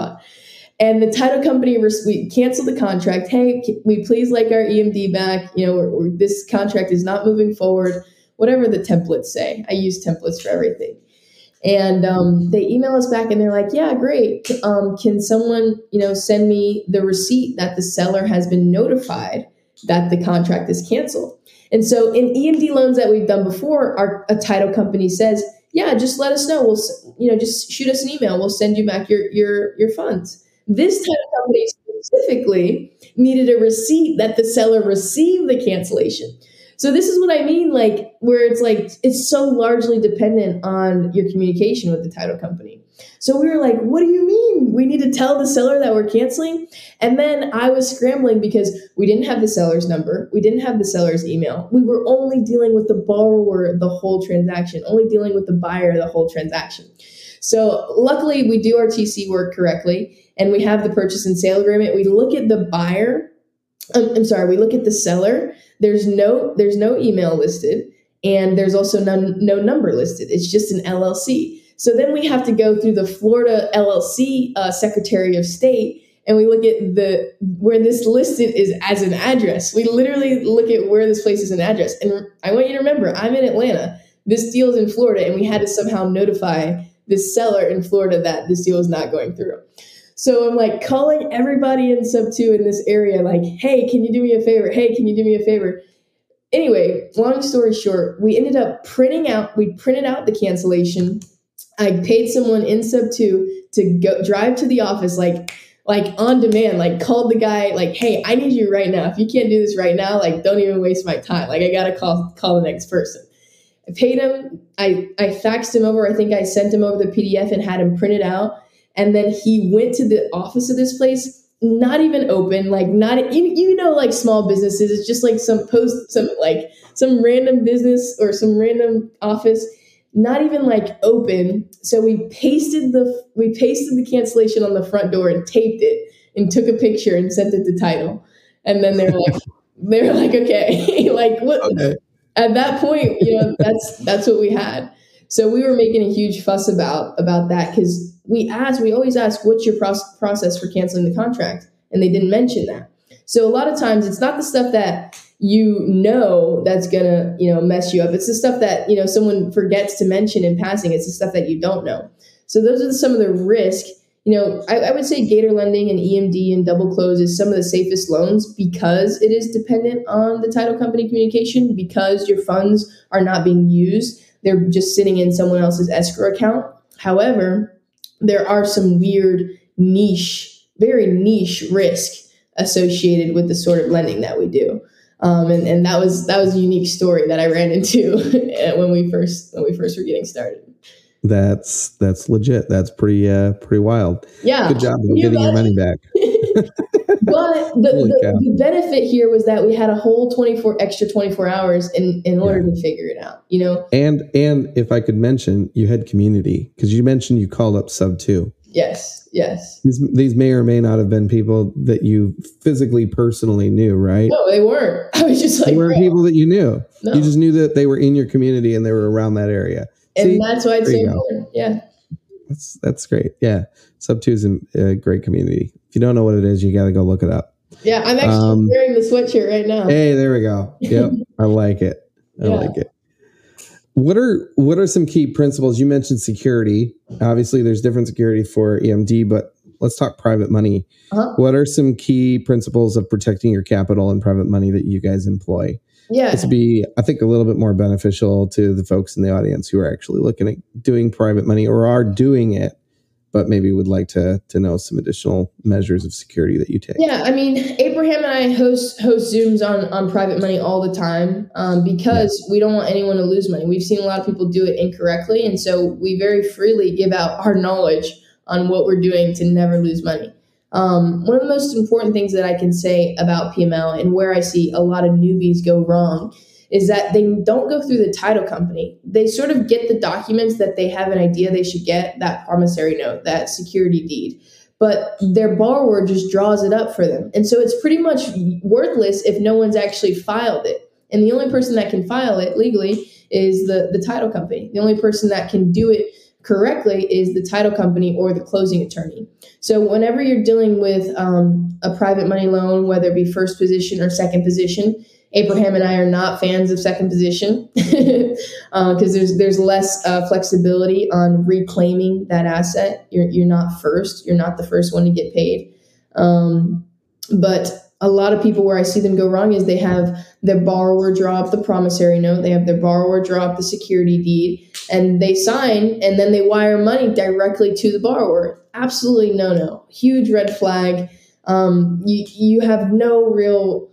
And the title company, we canceled the contract. Hey, we please like our EMD back. This contract is not moving forward. Whatever the templates say. I use templates for everything. And they email us back and they're like, yeah, great. Can someone, send me the receipt that the seller has been notified that the contract is canceled? And so in EMD loans that we've done before, a title company says, yeah, just let us know. We'll, just shoot us an email. We'll send you back your funds. This title company specifically needed a receipt that the seller received the cancellation. So this is what I mean, where it's so largely dependent on your communication with the title company. So we were like, what do you mean? We need to tell the seller that we're canceling? And then I was scrambling because we didn't have the seller's number. We didn't have the seller's email. We were only dealing with the borrower the whole transaction, only dealing with the buyer the whole transaction. So luckily we do our TC work correctly and we have the purchase and sale agreement. We look at the buyer. We look at the seller. There's no email listed, and there's also no number listed. It's just an LLC. So then we have to go through the Florida LLC Secretary of State, and we look at where this listed is as an address. We literally look at where this place is an address. And I want you to remember, I'm in Atlanta. This deal is in Florida, and we had to somehow notify this seller in Florida that this deal is not going through. So I'm calling everybody in sub 2 in this area, hey, can you do me a favor? Hey, can you do me a favor? Anyway, long story short, we ended up printed out the cancellation. I paid someone in sub 2 to go drive to the office, on demand, called the guy, hey, I need you right now. If you can't do this right now, don't even waste my time. I got to call the next person. I paid him. I faxed him over. I think I sent him over the PDF and had him printed out. And then he went to the office of this place, not even open, small businesses. It's just some random business or some random office, not even open. So we pasted the cancellation on the front door and taped it and took a picture and sent it to title. And then they were like, okay, what? Okay. At that point, that's what we had. So we were making a huge fuss about that because we always ask, what's your process for canceling the contract? And they didn't mention that. So a lot of times it's not the stuff that that's going to, mess you up. It's the stuff that, someone forgets to mention in passing. It's the stuff that you don't know. So those are some of the risk. I would say Gator Lending and EMD and Double Close is some of the safest loans because it is dependent on the title company communication, because your funds are not being used. They're just sitting in someone else's escrow account. However, there are some weird very niche risk associated with the sort of lending that we do. And that was a unique story that I ran into when we first were getting started. That's legit. That's pretty wild. Yeah. Good job getting your money back. But the benefit here was that we had a whole 24 hours in order to figure it out, And if I could mention, you had community, because you mentioned you called up sub 2. Yes. These may or may not have been people that you physically, personally knew, right? No, they weren't. I was just they weren't people that you knew. No. You just knew that they were in your community and they were around that area. And that's why it's so important. Yeah. That's great. Yeah. Sub 2 is a great community. If you don't know what it is, you got to go look it up. Yeah. I'm actually wearing the sweatshirt right now. Hey, there we go. Yep. I like it. I like it. What are some key principles? You mentioned security. Obviously, there's different security for EMD, but let's talk private money. Uh-huh. What are some key principles of protecting your capital and private money that you guys employ? Yeah. This would be, I think, a little bit more beneficial to the folks in the audience who are actually looking at doing private money or are doing it, but maybe would like to know some additional measures of security that you take. Yeah, I mean, Abraham and I host Zooms on private money all the time because we don't want anyone to lose money. We've seen a lot of people do it incorrectly, and so we very freely give out our knowledge on what we're doing to never lose money. One of the most important things that I can say about PML and where I see a lot of newbies go wrong is that they don't go through the title company. They sort of get the documents that they have an idea they should get, that promissory note, that security deed, but their borrower just draws it up for them. And so it's pretty much worthless if no one's actually filed it. And the only person that can file it legally is the title company. The only person that can do it correctly is the title company or the closing attorney. So whenever you're dealing with a private money loan, whether it be first position or second position, Abraham and I are not fans of second position because there's less flexibility on reclaiming that asset. You're not first. You're not the first one to get paid. But a lot of people where I see them go wrong is they have their borrower draw up the promissory note. They have their borrower draw up the security deed and they sign and then they wire money directly to the borrower. Absolutely no. Huge red flag. You have no real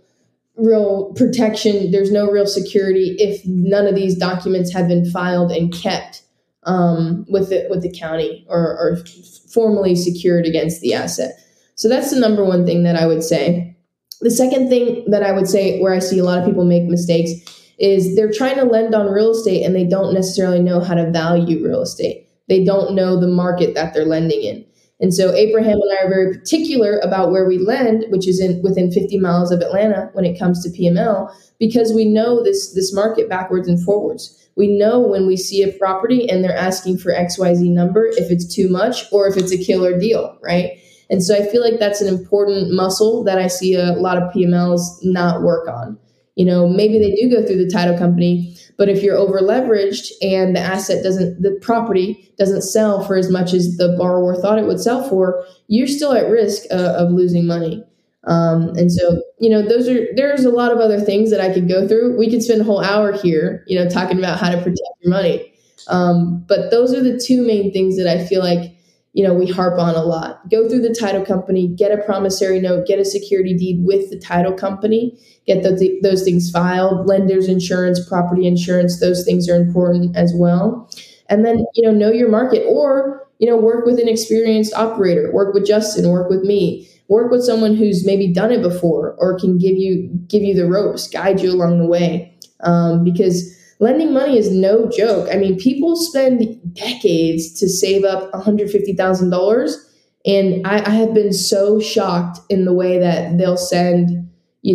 protection. There's no real security if none of these documents have been filed and kept with the county or formally secured against the asset. So that's the number one thing that I would say. The second thing that I would say where I see a lot of people make mistakes is they're trying to lend on real estate and they don't necessarily know how to value real estate. They don't know the market that they're lending in. And so Abraham and I are very particular about where we lend, which is within 50 miles of Atlanta when it comes to PML, because we know this market backwards and forwards. We know when we see a property and they're asking for XYZ number, if it's too much or if it's a killer deal, right? And so I feel like that's an important muscle that I see a lot of PMLs not work on. Maybe they do go through the title company, but if you're over leveraged and the property doesn't sell for as much as the borrower thought it would sell for, you're still at risk of losing money. And so, there's a lot of other things that I could go through. We could spend a whole hour here, talking about how to protect your money. But those are the two main things that I feel like, we harp on a lot. Go through the title company, get a promissory note, get a security deed with the title company, get those things filed, lender's insurance, property insurance, those things are important as well. And then, know your market or, work with an experienced operator, work with Justin, work with me, work with someone who's maybe done it before or can give you the ropes, guide you along the way. Because lending money is no joke. I mean, people spend decades to save up $150,000. And I have been so shocked in the way that they'll send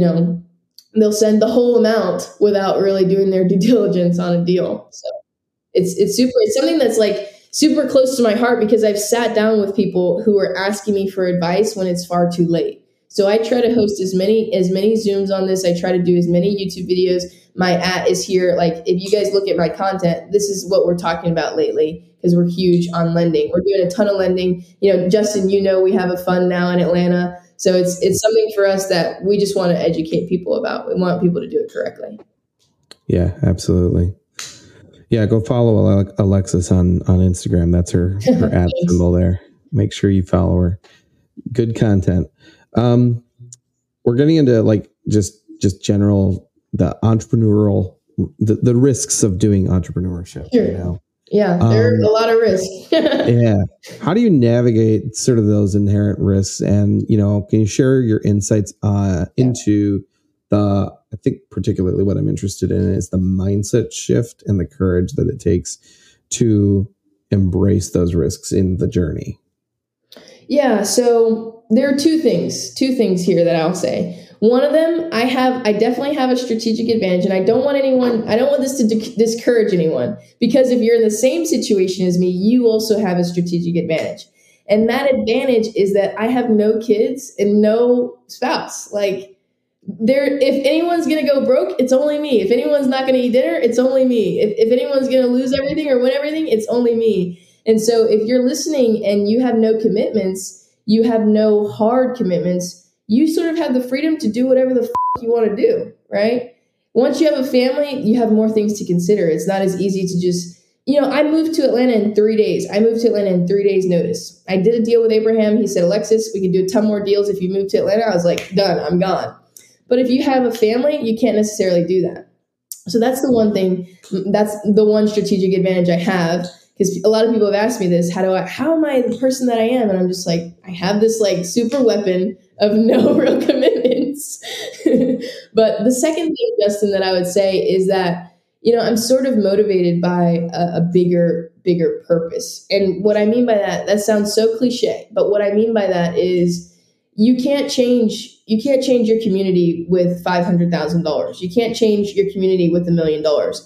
the whole amount without really doing their due diligence on a deal. So it's something that's like super close to my heart because I've sat down with people who are asking me for advice when it's far too late. So I try to host as many Zooms on this. I try to do as many YouTube videos. My is here. Like if you guys look at my content, this is what we're talking about lately because we're huge on lending. We're doing a ton of lending. Justin, we have a fund now in Atlanta. So it's something for us that we just want to educate people about. We want people to do it correctly. Yeah, absolutely. Yeah, go follow Alexis on Instagram. That's her ad symbol there. Make sure you follow her. Good content. We're getting into like just general the entrepreneurial the risks of doing entrepreneurship. Sure. Yeah, there are a lot of risks. Yeah. How do you navigate sort of those inherent risks? And, can you share your insights into I think particularly what I'm interested in is the mindset shift and the courage that it takes to embrace those risks in the journey? Yeah. So there are two things here that I'll say. One of them, I definitely have a strategic advantage, and I don't want this to discourage anyone, because if you're in the same situation as me, you also have a strategic advantage. And that advantage is that I have no kids and no spouse. Like if anyone's going to go broke, it's only me. If anyone's not going to eat dinner, it's only me. If anyone's going to lose everything or win everything, it's only me. And so if you're listening and you have no commitments, you have no hard commitments, you sort of have the freedom to do whatever the you want to do, right? Once you have a family, you have more things to consider. It's not as easy to just, I moved to Atlanta in 3 days. I moved to Atlanta in 3 days notice. I did a deal with Abraham. He said, Alexis, we can do a ton more deals if you move to Atlanta. I was like, done, I'm gone. But if you have a family, you can't necessarily do that. So that's the one thing. That's the one strategic advantage I have. Because a lot of people have asked me this, how am I the person that I am? And I'm just like, I have this like super weapon of no real commitments. But the second thing, Justin, that I would say is that, I'm sort of motivated by a bigger purpose. And what I mean by that sounds so cliche, but what I mean by that is you can't change your community with $500,000. You can't change your community with $1 million.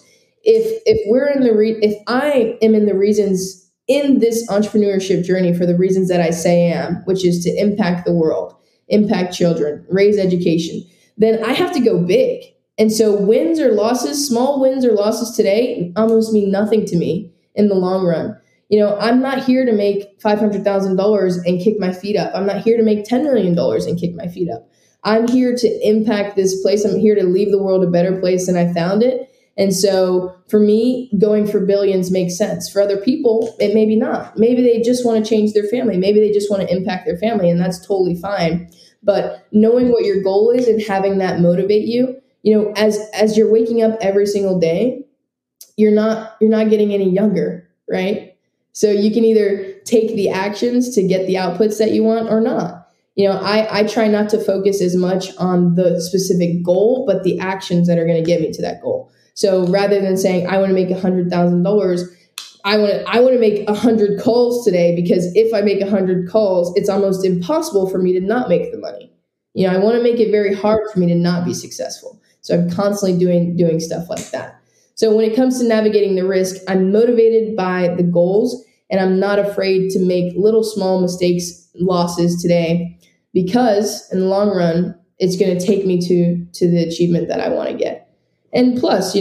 If I am in the reasons in this entrepreneurship journey for the reasons that I say I am, which is to impact the world, impact children, raise education, then I have to go big. And so wins or losses, small wins or losses today almost mean nothing to me in the long run. I'm not here to make $500,000 and kick my feet up. I'm not here to make $10 million and kick my feet up. I'm here to impact this place. I'm here to leave the world a better place than I found it. And so for me, going for billions makes sense. For other people, it maybe not. Maybe they just want to change their family. Maybe they just want to impact their family, and that's totally fine. But knowing what your goal is and having that motivate you, as you're waking up every single day, you're not getting any younger, right? So you can either take the actions to get the outputs that you want or not. I try not to focus as much on the specific goal, but the actions that are going to get me to that goal. So rather than saying, I want to make $100,000, I want to make 100 calls today, because if I make 100 calls, it's almost impossible for me to not make the money. I want to make it very hard for me to not be successful. So I'm constantly doing stuff like that. So when it comes to navigating the risk, I'm motivated by the goals, and I'm not afraid to make little small mistakes, losses today, because in the long run, it's going to take me to the achievement that I want to get. And plus,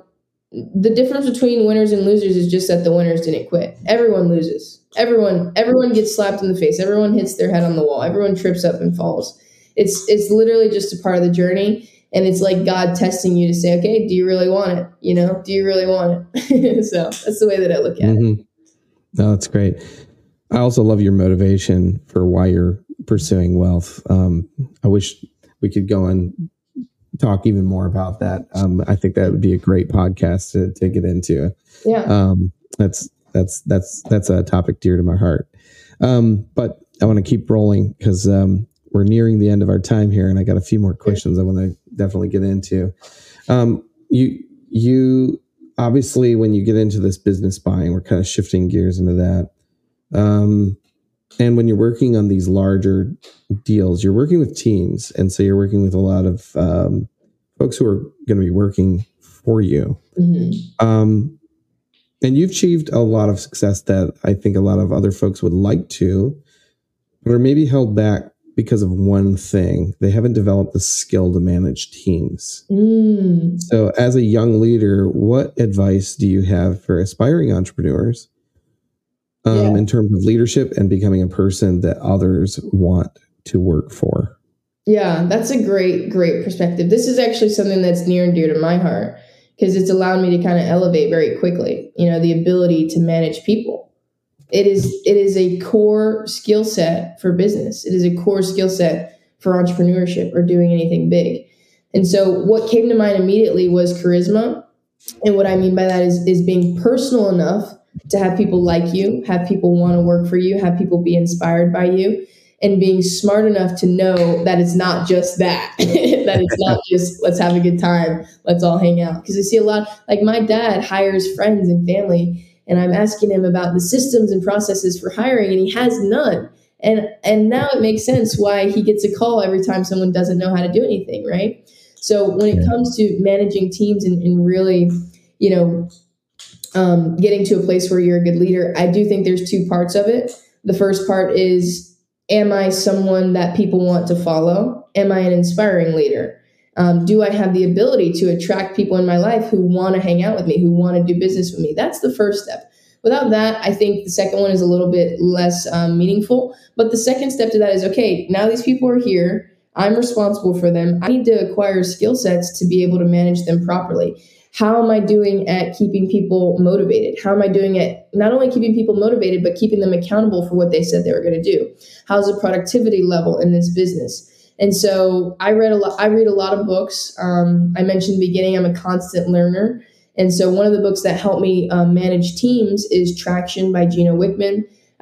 the difference between winners and losers is just that the winners didn't quit. Everyone loses. Everyone gets slapped in the face. Everyone hits their head on the wall. Everyone trips up and falls. It's literally just a part of the journey. And it's like God testing you to say, okay, do you really want it? Do you really want it? So that's the way that I look at it. No, that's great. I also love your motivation for why you're pursuing wealth. I wish we could go and talk even more about that. I think that would be a great podcast to get into. Yeah. That's a topic dear to my heart. But I want to keep rolling because we're nearing the end of our time here, and I got a few more questions I want to definitely get into. You obviously, when you get into this business buying, we're kind of shifting gears into that. And when you're working on these larger deals, you're working with teams. And so you're working with a lot of folks who are going to be working for you. Mm-hmm. And you've achieved a lot of success that I think a lot of other folks would like to, but are maybe held back because of one thing. They haven't developed the skill to manage teams. So as a young leader, what advice do you have for aspiring entrepreneurs in terms of leadership and becoming a person that others want to work for? Yeah, that's a great perspective. This is actually something that's near and dear to my heart, because it's allowed me to kind of elevate very quickly, the ability to manage people. It is a core skill set for business. It is a core skill set for entrepreneurship or doing anything big. And so what came to mind immediately was charisma. And what I mean by that is being personal enough to have people like you, have people want to work for you, have people be inspired by you, and being smart enough to know that it's not just that, that it's not just let's have a good time, let's all hang out. Because I see a lot, like my dad hires friends and family, and I'm asking him about the systems and processes for hiring, and he has none. And now it makes sense why he gets a call every time someone doesn't know how to do anything, right? So when it comes to managing teams and really, getting to a place where you're a good leader, I do think there's two parts of it. The first part is, am I someone that people want to follow? Am I an inspiring leader? Do I have the ability to attract people in my life who want to hang out with me, who want to do business with me? That's the first step. Without that, I think the second one is a little bit less meaningful. But the second step to that is, okay, now these people are here. I'm responsible for them. I need to acquire skill sets to be able to manage them properly. How am I doing at keeping people motivated? How am I doing at not only keeping people motivated, but keeping them accountable for what they said they were going to do? How's the productivity level in this business? And so I read a lot of books. I mentioned in the beginning, I'm a constant learner. And so one of the books that helped me manage teams is Traction by Gino Wickman.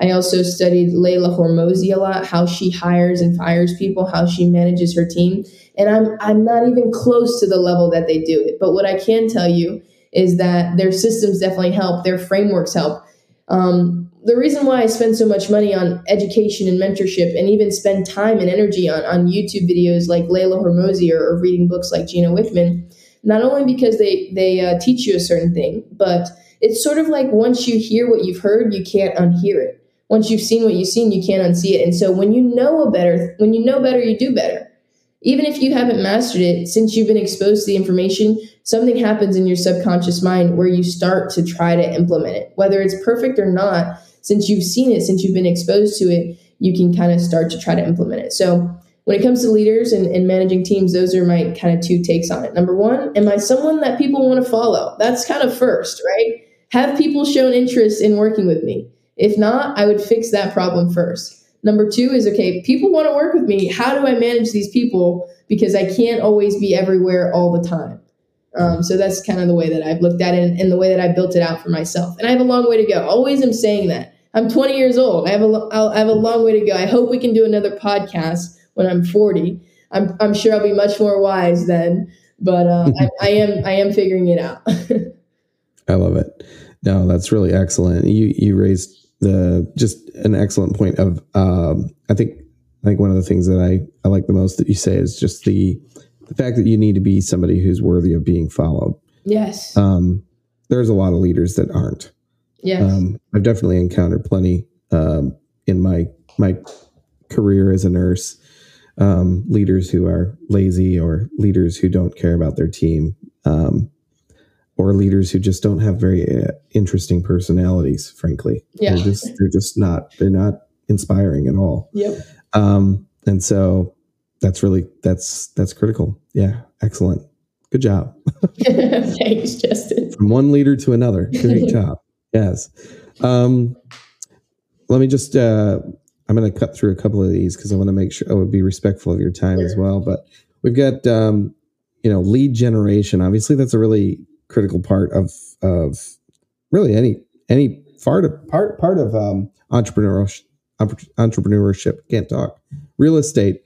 I also studied Layla Hormozi a lot, how she hires and fires people, how she manages her team. And I'm not even close to the level that they do it. But what I can tell you is that their systems definitely help. Their frameworks help. The reason why I spend so much money on education and mentorship, and even spend time and energy on YouTube videos like Layla Hormozi, or reading books like Gino Wickman, not only because they teach you a certain thing, but it's sort of like once you hear what you've heard, you can't unhear it. Once you've seen what you've seen, you can't unsee it. And so when you know better, you do better. Even if you haven't mastered it, since you've been exposed to the information, something happens in your subconscious mind where you start to try to implement it. Whether it's perfect or not, since you've seen it, since you've been exposed to it, you can kind of start to try to implement it. So when it comes to leaders and managing teams, those are my kind of 2 takes on it. Number 1, am I someone that people want to follow? That's kind of first, right? Have people shown interest in working with me? If not, I would fix that problem first. Number 2 is, okay, people want to work with me. How do I manage these people? Because I can't always be everywhere all the time. So that's kind of the way that I've looked at it, and the way that I built it out for myself. And I have a long way to go. Always am saying that. I'm 20 years old. I have a long way to go. I hope we can do another podcast when I'm 40. I'm sure I'll be much more wise then, but I am figuring it out. I love it. No, that's really excellent. You raised just an excellent point of, I think one of the things that I like the most that you say is just the fact that you need to be somebody who's worthy of being followed. Yes. There's a lot of leaders that aren't. Yes. I've definitely encountered plenty, in my career as a nurse, leaders who are lazy, or leaders who don't care about their team, or leaders who just don't have very interesting personalities, frankly. Yeah. They're not inspiring at all. Yep. And so that's critical. Yeah. Excellent. Good job. Thanks, Justin. From one leader to another. Great job. Yes. Let me just, I'm going to cut through a couple of these because I want to make sure I would be respectful of your time as well. But we've got, lead generation. Obviously that's a really critical part of really any part of entrepreneurship. Can't talk. Real estate.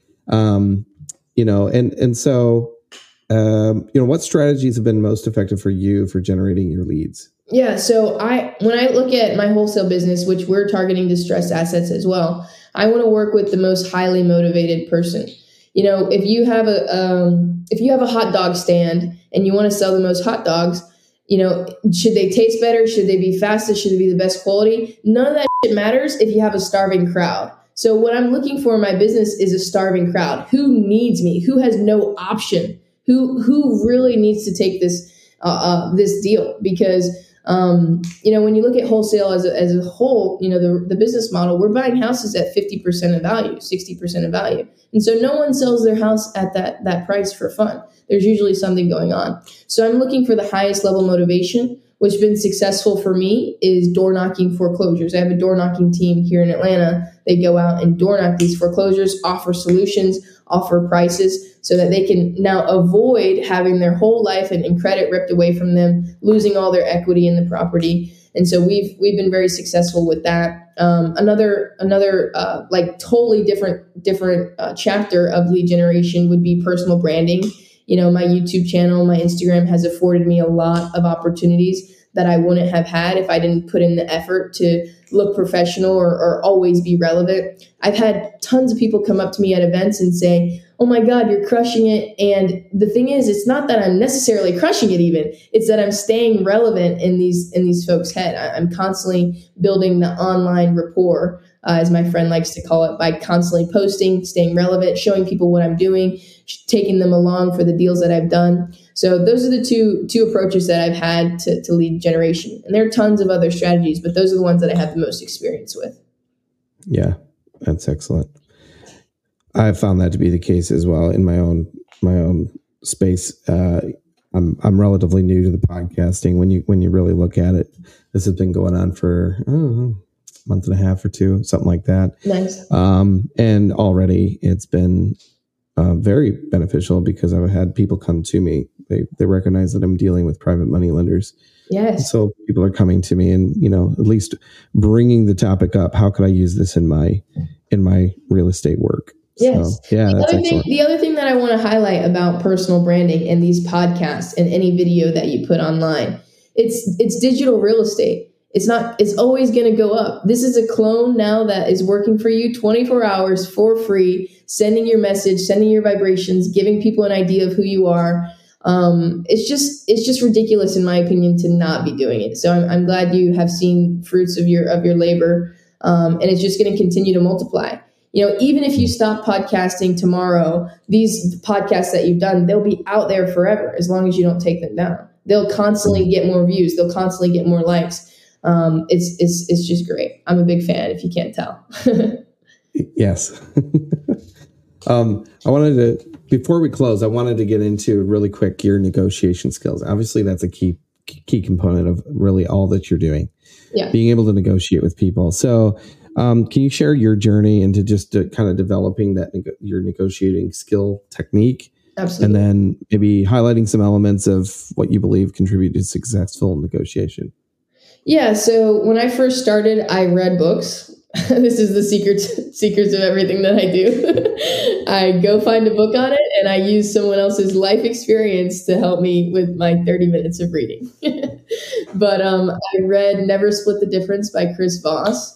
So what strategies have been most effective for you for generating your leads? Yeah. So when I look at my wholesale business, which we're targeting distressed assets as well, I want to work with the most highly motivated person. If you have a hot dog stand and you want to sell the most hot dogs, should they taste better? Should they be fastest? Should they be the best quality? None of that shit matters if you have a starving crowd. So what I'm looking for in my business is a starving crowd. Who needs me? Who has no option? Who really needs to take this deal? Because when you look at wholesale as a whole, the business model, we're buying houses at 50% of value, 60% of value. And so no one sells their house at that price for fun. There's usually something going on. So I'm looking for the highest level motivation. What's been successful for me is door knocking foreclosures. I have a door knocking team here in Atlanta. They go out and door knock these foreclosures, offer solutions, offer prices so that they can now avoid having their whole life and credit ripped away from them, losing all their equity in the property. And so we've been very successful with that. Another totally different chapter of lead generation would be personal branding. My YouTube channel, my Instagram has afforded me a lot of opportunities that I wouldn't have had if I didn't put in the effort to look professional or always be relevant. I've had tons of people come up to me at events and say, "Oh my God, you're crushing it." And the thing is, it's not that I'm necessarily crushing it even. It's that I'm staying relevant in these folks' head. I'm constantly building the online rapport, as my friend likes to call it, by constantly posting, staying relevant, showing people what I'm doing, taking them along for the deals that I've done. So those are the two approaches that I've had to lead generation. And there are tons of other strategies, but those are the ones that I have the most experience with. Yeah, that's excellent. I've found that to be the case as well in my own space. I'm relatively new to the podcasting. When you really look at it, this has been going on for a month and a half or two, something like that. Nice. And already it's been very beneficial because I've had people come to me. They recognize that I'm dealing with private money lenders, Yes. So people are coming to me and, at least bringing the topic up. How could I use this in my real estate work? Yes. So, yeah, that's excellent. The other thing that I want to highlight about personal branding and these podcasts and any video that you put online, it's digital real estate. It's always going to go up. This is a clone now that is working for you 24 hours for free, sending your message, sending your vibrations, giving people an idea of who you are. It's just ridiculous, in my opinion, to not be doing it. So I'm glad you have seen fruits of your labor, and it's just going to continue to multiply. Even if you stop podcasting tomorrow, these podcasts that you've done, they'll be out there forever as long as you don't take them down. They'll constantly get more views. They'll constantly get more likes. It's just great. I'm a big fan, if you can't tell. Yes. Before we close, I wanted to get into really quick your negotiation skills. Obviously, that's a key component of really all that you're doing. Yeah. Being able to negotiate with people. So, can you share your journey into just kind of developing your negotiating skill technique? Absolutely. And then maybe highlighting some elements of what you believe contribute to successful negotiation. Yeah. So when I first started, I read books. This is the secrets of everything that I do. I go find a book on it and I use someone else's life experience to help me with my 30 minutes of reading. But I read Never Split the Difference by Chris Voss.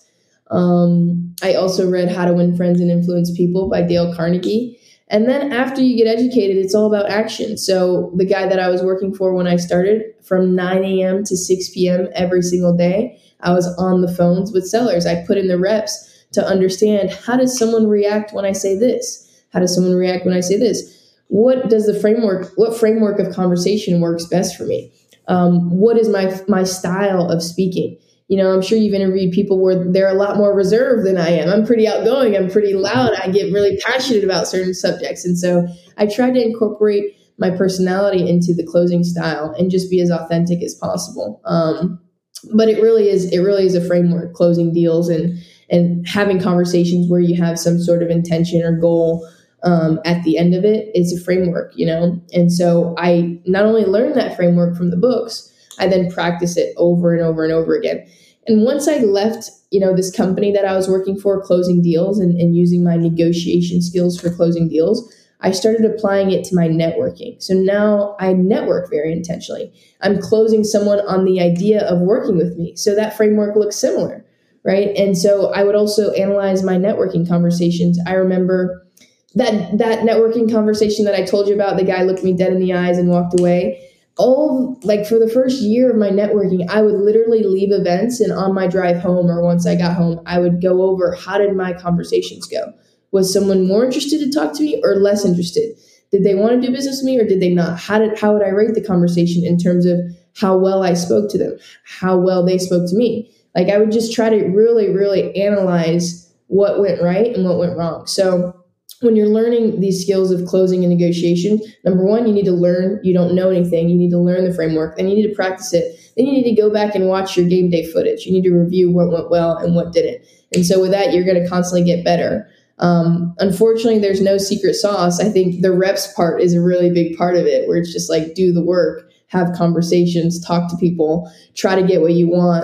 I also read How to Win Friends and Influence People by Dale Carnegie. And then after you get educated, it's all about action. So the guy that I was working for when I started, from 9 a.m. to 6 p.m. every single day, I was on the phones with sellers. I put in the reps to understand, how does someone react when I say this? How does someone react when I say this? What framework of conversation works best for me? What is my style of speaking? I'm sure you've interviewed people where they're a lot more reserved than I am. I'm pretty outgoing. I'm pretty loud. I get really passionate about certain subjects. And so I try to incorporate my personality into the closing style and just be as authentic as possible. But it really is a framework, closing deals and having conversations where you have some sort of intention or goal at the end of it. It's a framework, And so I not only learned that framework from the books, I then practice it over and over and over again. And once I left, this company that I was working for, closing deals and using my negotiation skills for closing deals, I started applying it to my networking. So now I network very intentionally. I'm closing someone on the idea of working with me. So that framework looks similar, right? And so I would also analyze my networking conversations. I remember that networking conversation that I told you about, the guy looked me dead in the eyes and walked away. For the first year of my networking, I would literally leave events, and on my drive home or once I got home, I would go over, how did my conversations go? Was someone more interested to talk to me or less interested? Did they want to do business with me or did they not? How would I rate the conversation in terms of how well I spoke to them, how well they spoke to me? I would just try to really, really analyze what went right and what went wrong. So when you're learning these skills of closing and negotiation, number one, you need to learn. You don't know anything. You need to learn the framework. Then you need to practice it. Then you need to go back and watch your game day footage. You need to review what went well and what didn't. And so with that, you're going to constantly get better. Unfortunately, there's no secret sauce. I think the reps part is a really big part of it, where it's just do the work, have conversations, talk to people, try to get what you want.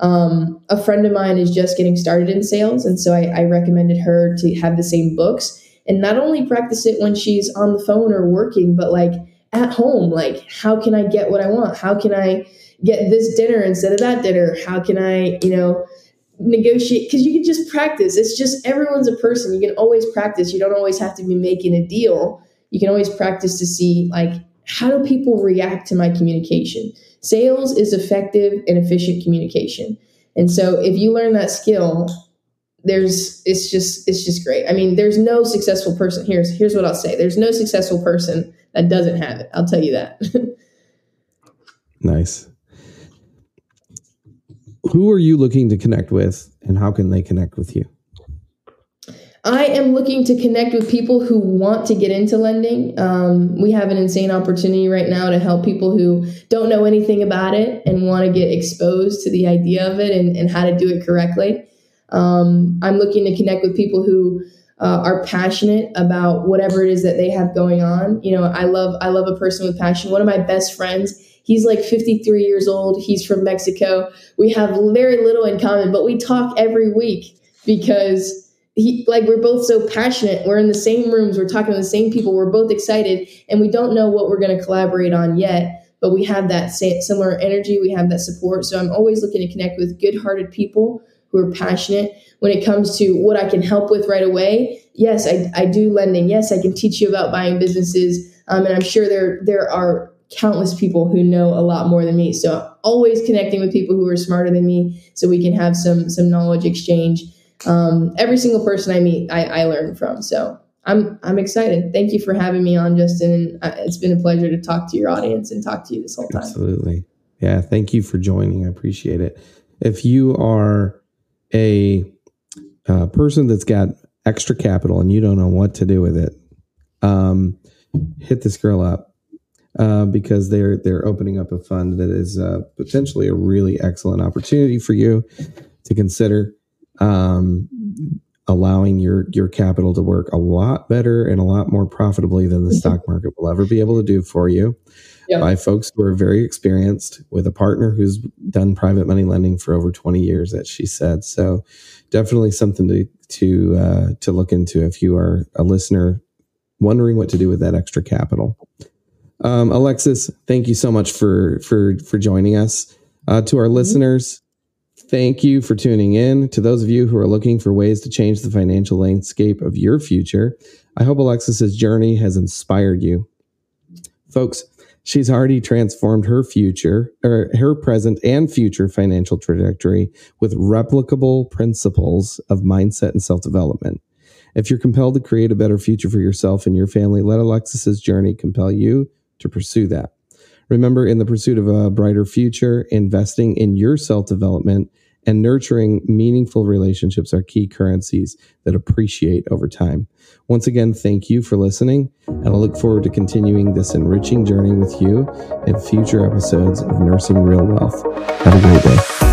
A friend of mine is just getting started in sales. And so I recommended her to have the same books and not only practice it when she's on the phone or working, but at home, how can I get what I want? How can I get this dinner instead of that dinner? How can I, negotiate? Because you can just practice. It's just, everyone's a person. You can always practice. You don't always have to be making a deal. You can always practice to see how do people react to my communication? Sales is effective and efficient communication. And so if you learn that skill, it's just great. I mean, there's no successful person. Here's what I'll say. There's no successful person that doesn't have it. I'll tell you that. Nice. Who are you looking to connect with, and how can they connect with you? I am looking to connect with people who want to get into lending. We have an insane opportunity right now to help people who don't know anything about it and want to get exposed to the idea of it and how to do it correctly. I'm looking to connect with people who are passionate about whatever it is that they have going on. I love a person with passion. One of my best friends, He's like 53 years old. He's from Mexico. We have very little in common, but we talk every week because we're both so passionate. We're in the same rooms. We're talking to the same people. We're both excited, and we don't know what we're going to collaborate on yet, but we have that similar energy. We have that support. So I'm always looking to connect with good-hearted people who are passionate. When it comes to what I can help with right away, yes, I do lending. Yes, I can teach you about buying businesses. And I'm sure there are countless people who know a lot more than me. So always connecting with people who are smarter than me so we can have some knowledge exchange. Every single person I meet, I learn from. So I'm excited. Thank you for having me on, Justin. And it's been a pleasure to talk to your audience and talk to you this whole time. Absolutely. Yeah. Thank you for joining. I appreciate it. If you are a person that's got extra capital and you don't know what to do with it, hit this girl up because they're opening up a fund that is potentially a really excellent opportunity for you to consider. Allowing your capital to work a lot better and a lot more profitably than the stock market will ever be able to do for you. Yep. By folks who are very experienced, with a partner who's done private money lending for over 20 years, as she said. So definitely something to look into if you are a listener wondering what to do with that extra capital. Alexis, thank you so much for joining us. To our listeners, thank you for tuning in. To those of you who are looking for ways to change the financial landscape of your future, I hope Alexis's journey has inspired you. Folks, she's already transformed her present and future financial trajectory with replicable principles of mindset and self-development. If you're compelled to create a better future for yourself and your family, let Alexis's journey compel you to pursue that. Remember, in the pursuit of a brighter future, investing in your self-development and nurturing meaningful relationships are key currencies that appreciate over time. Once again, thank you for listening, and I look forward to continuing this enriching journey with you in future episodes of Nursing Real Wealth. Have a great day.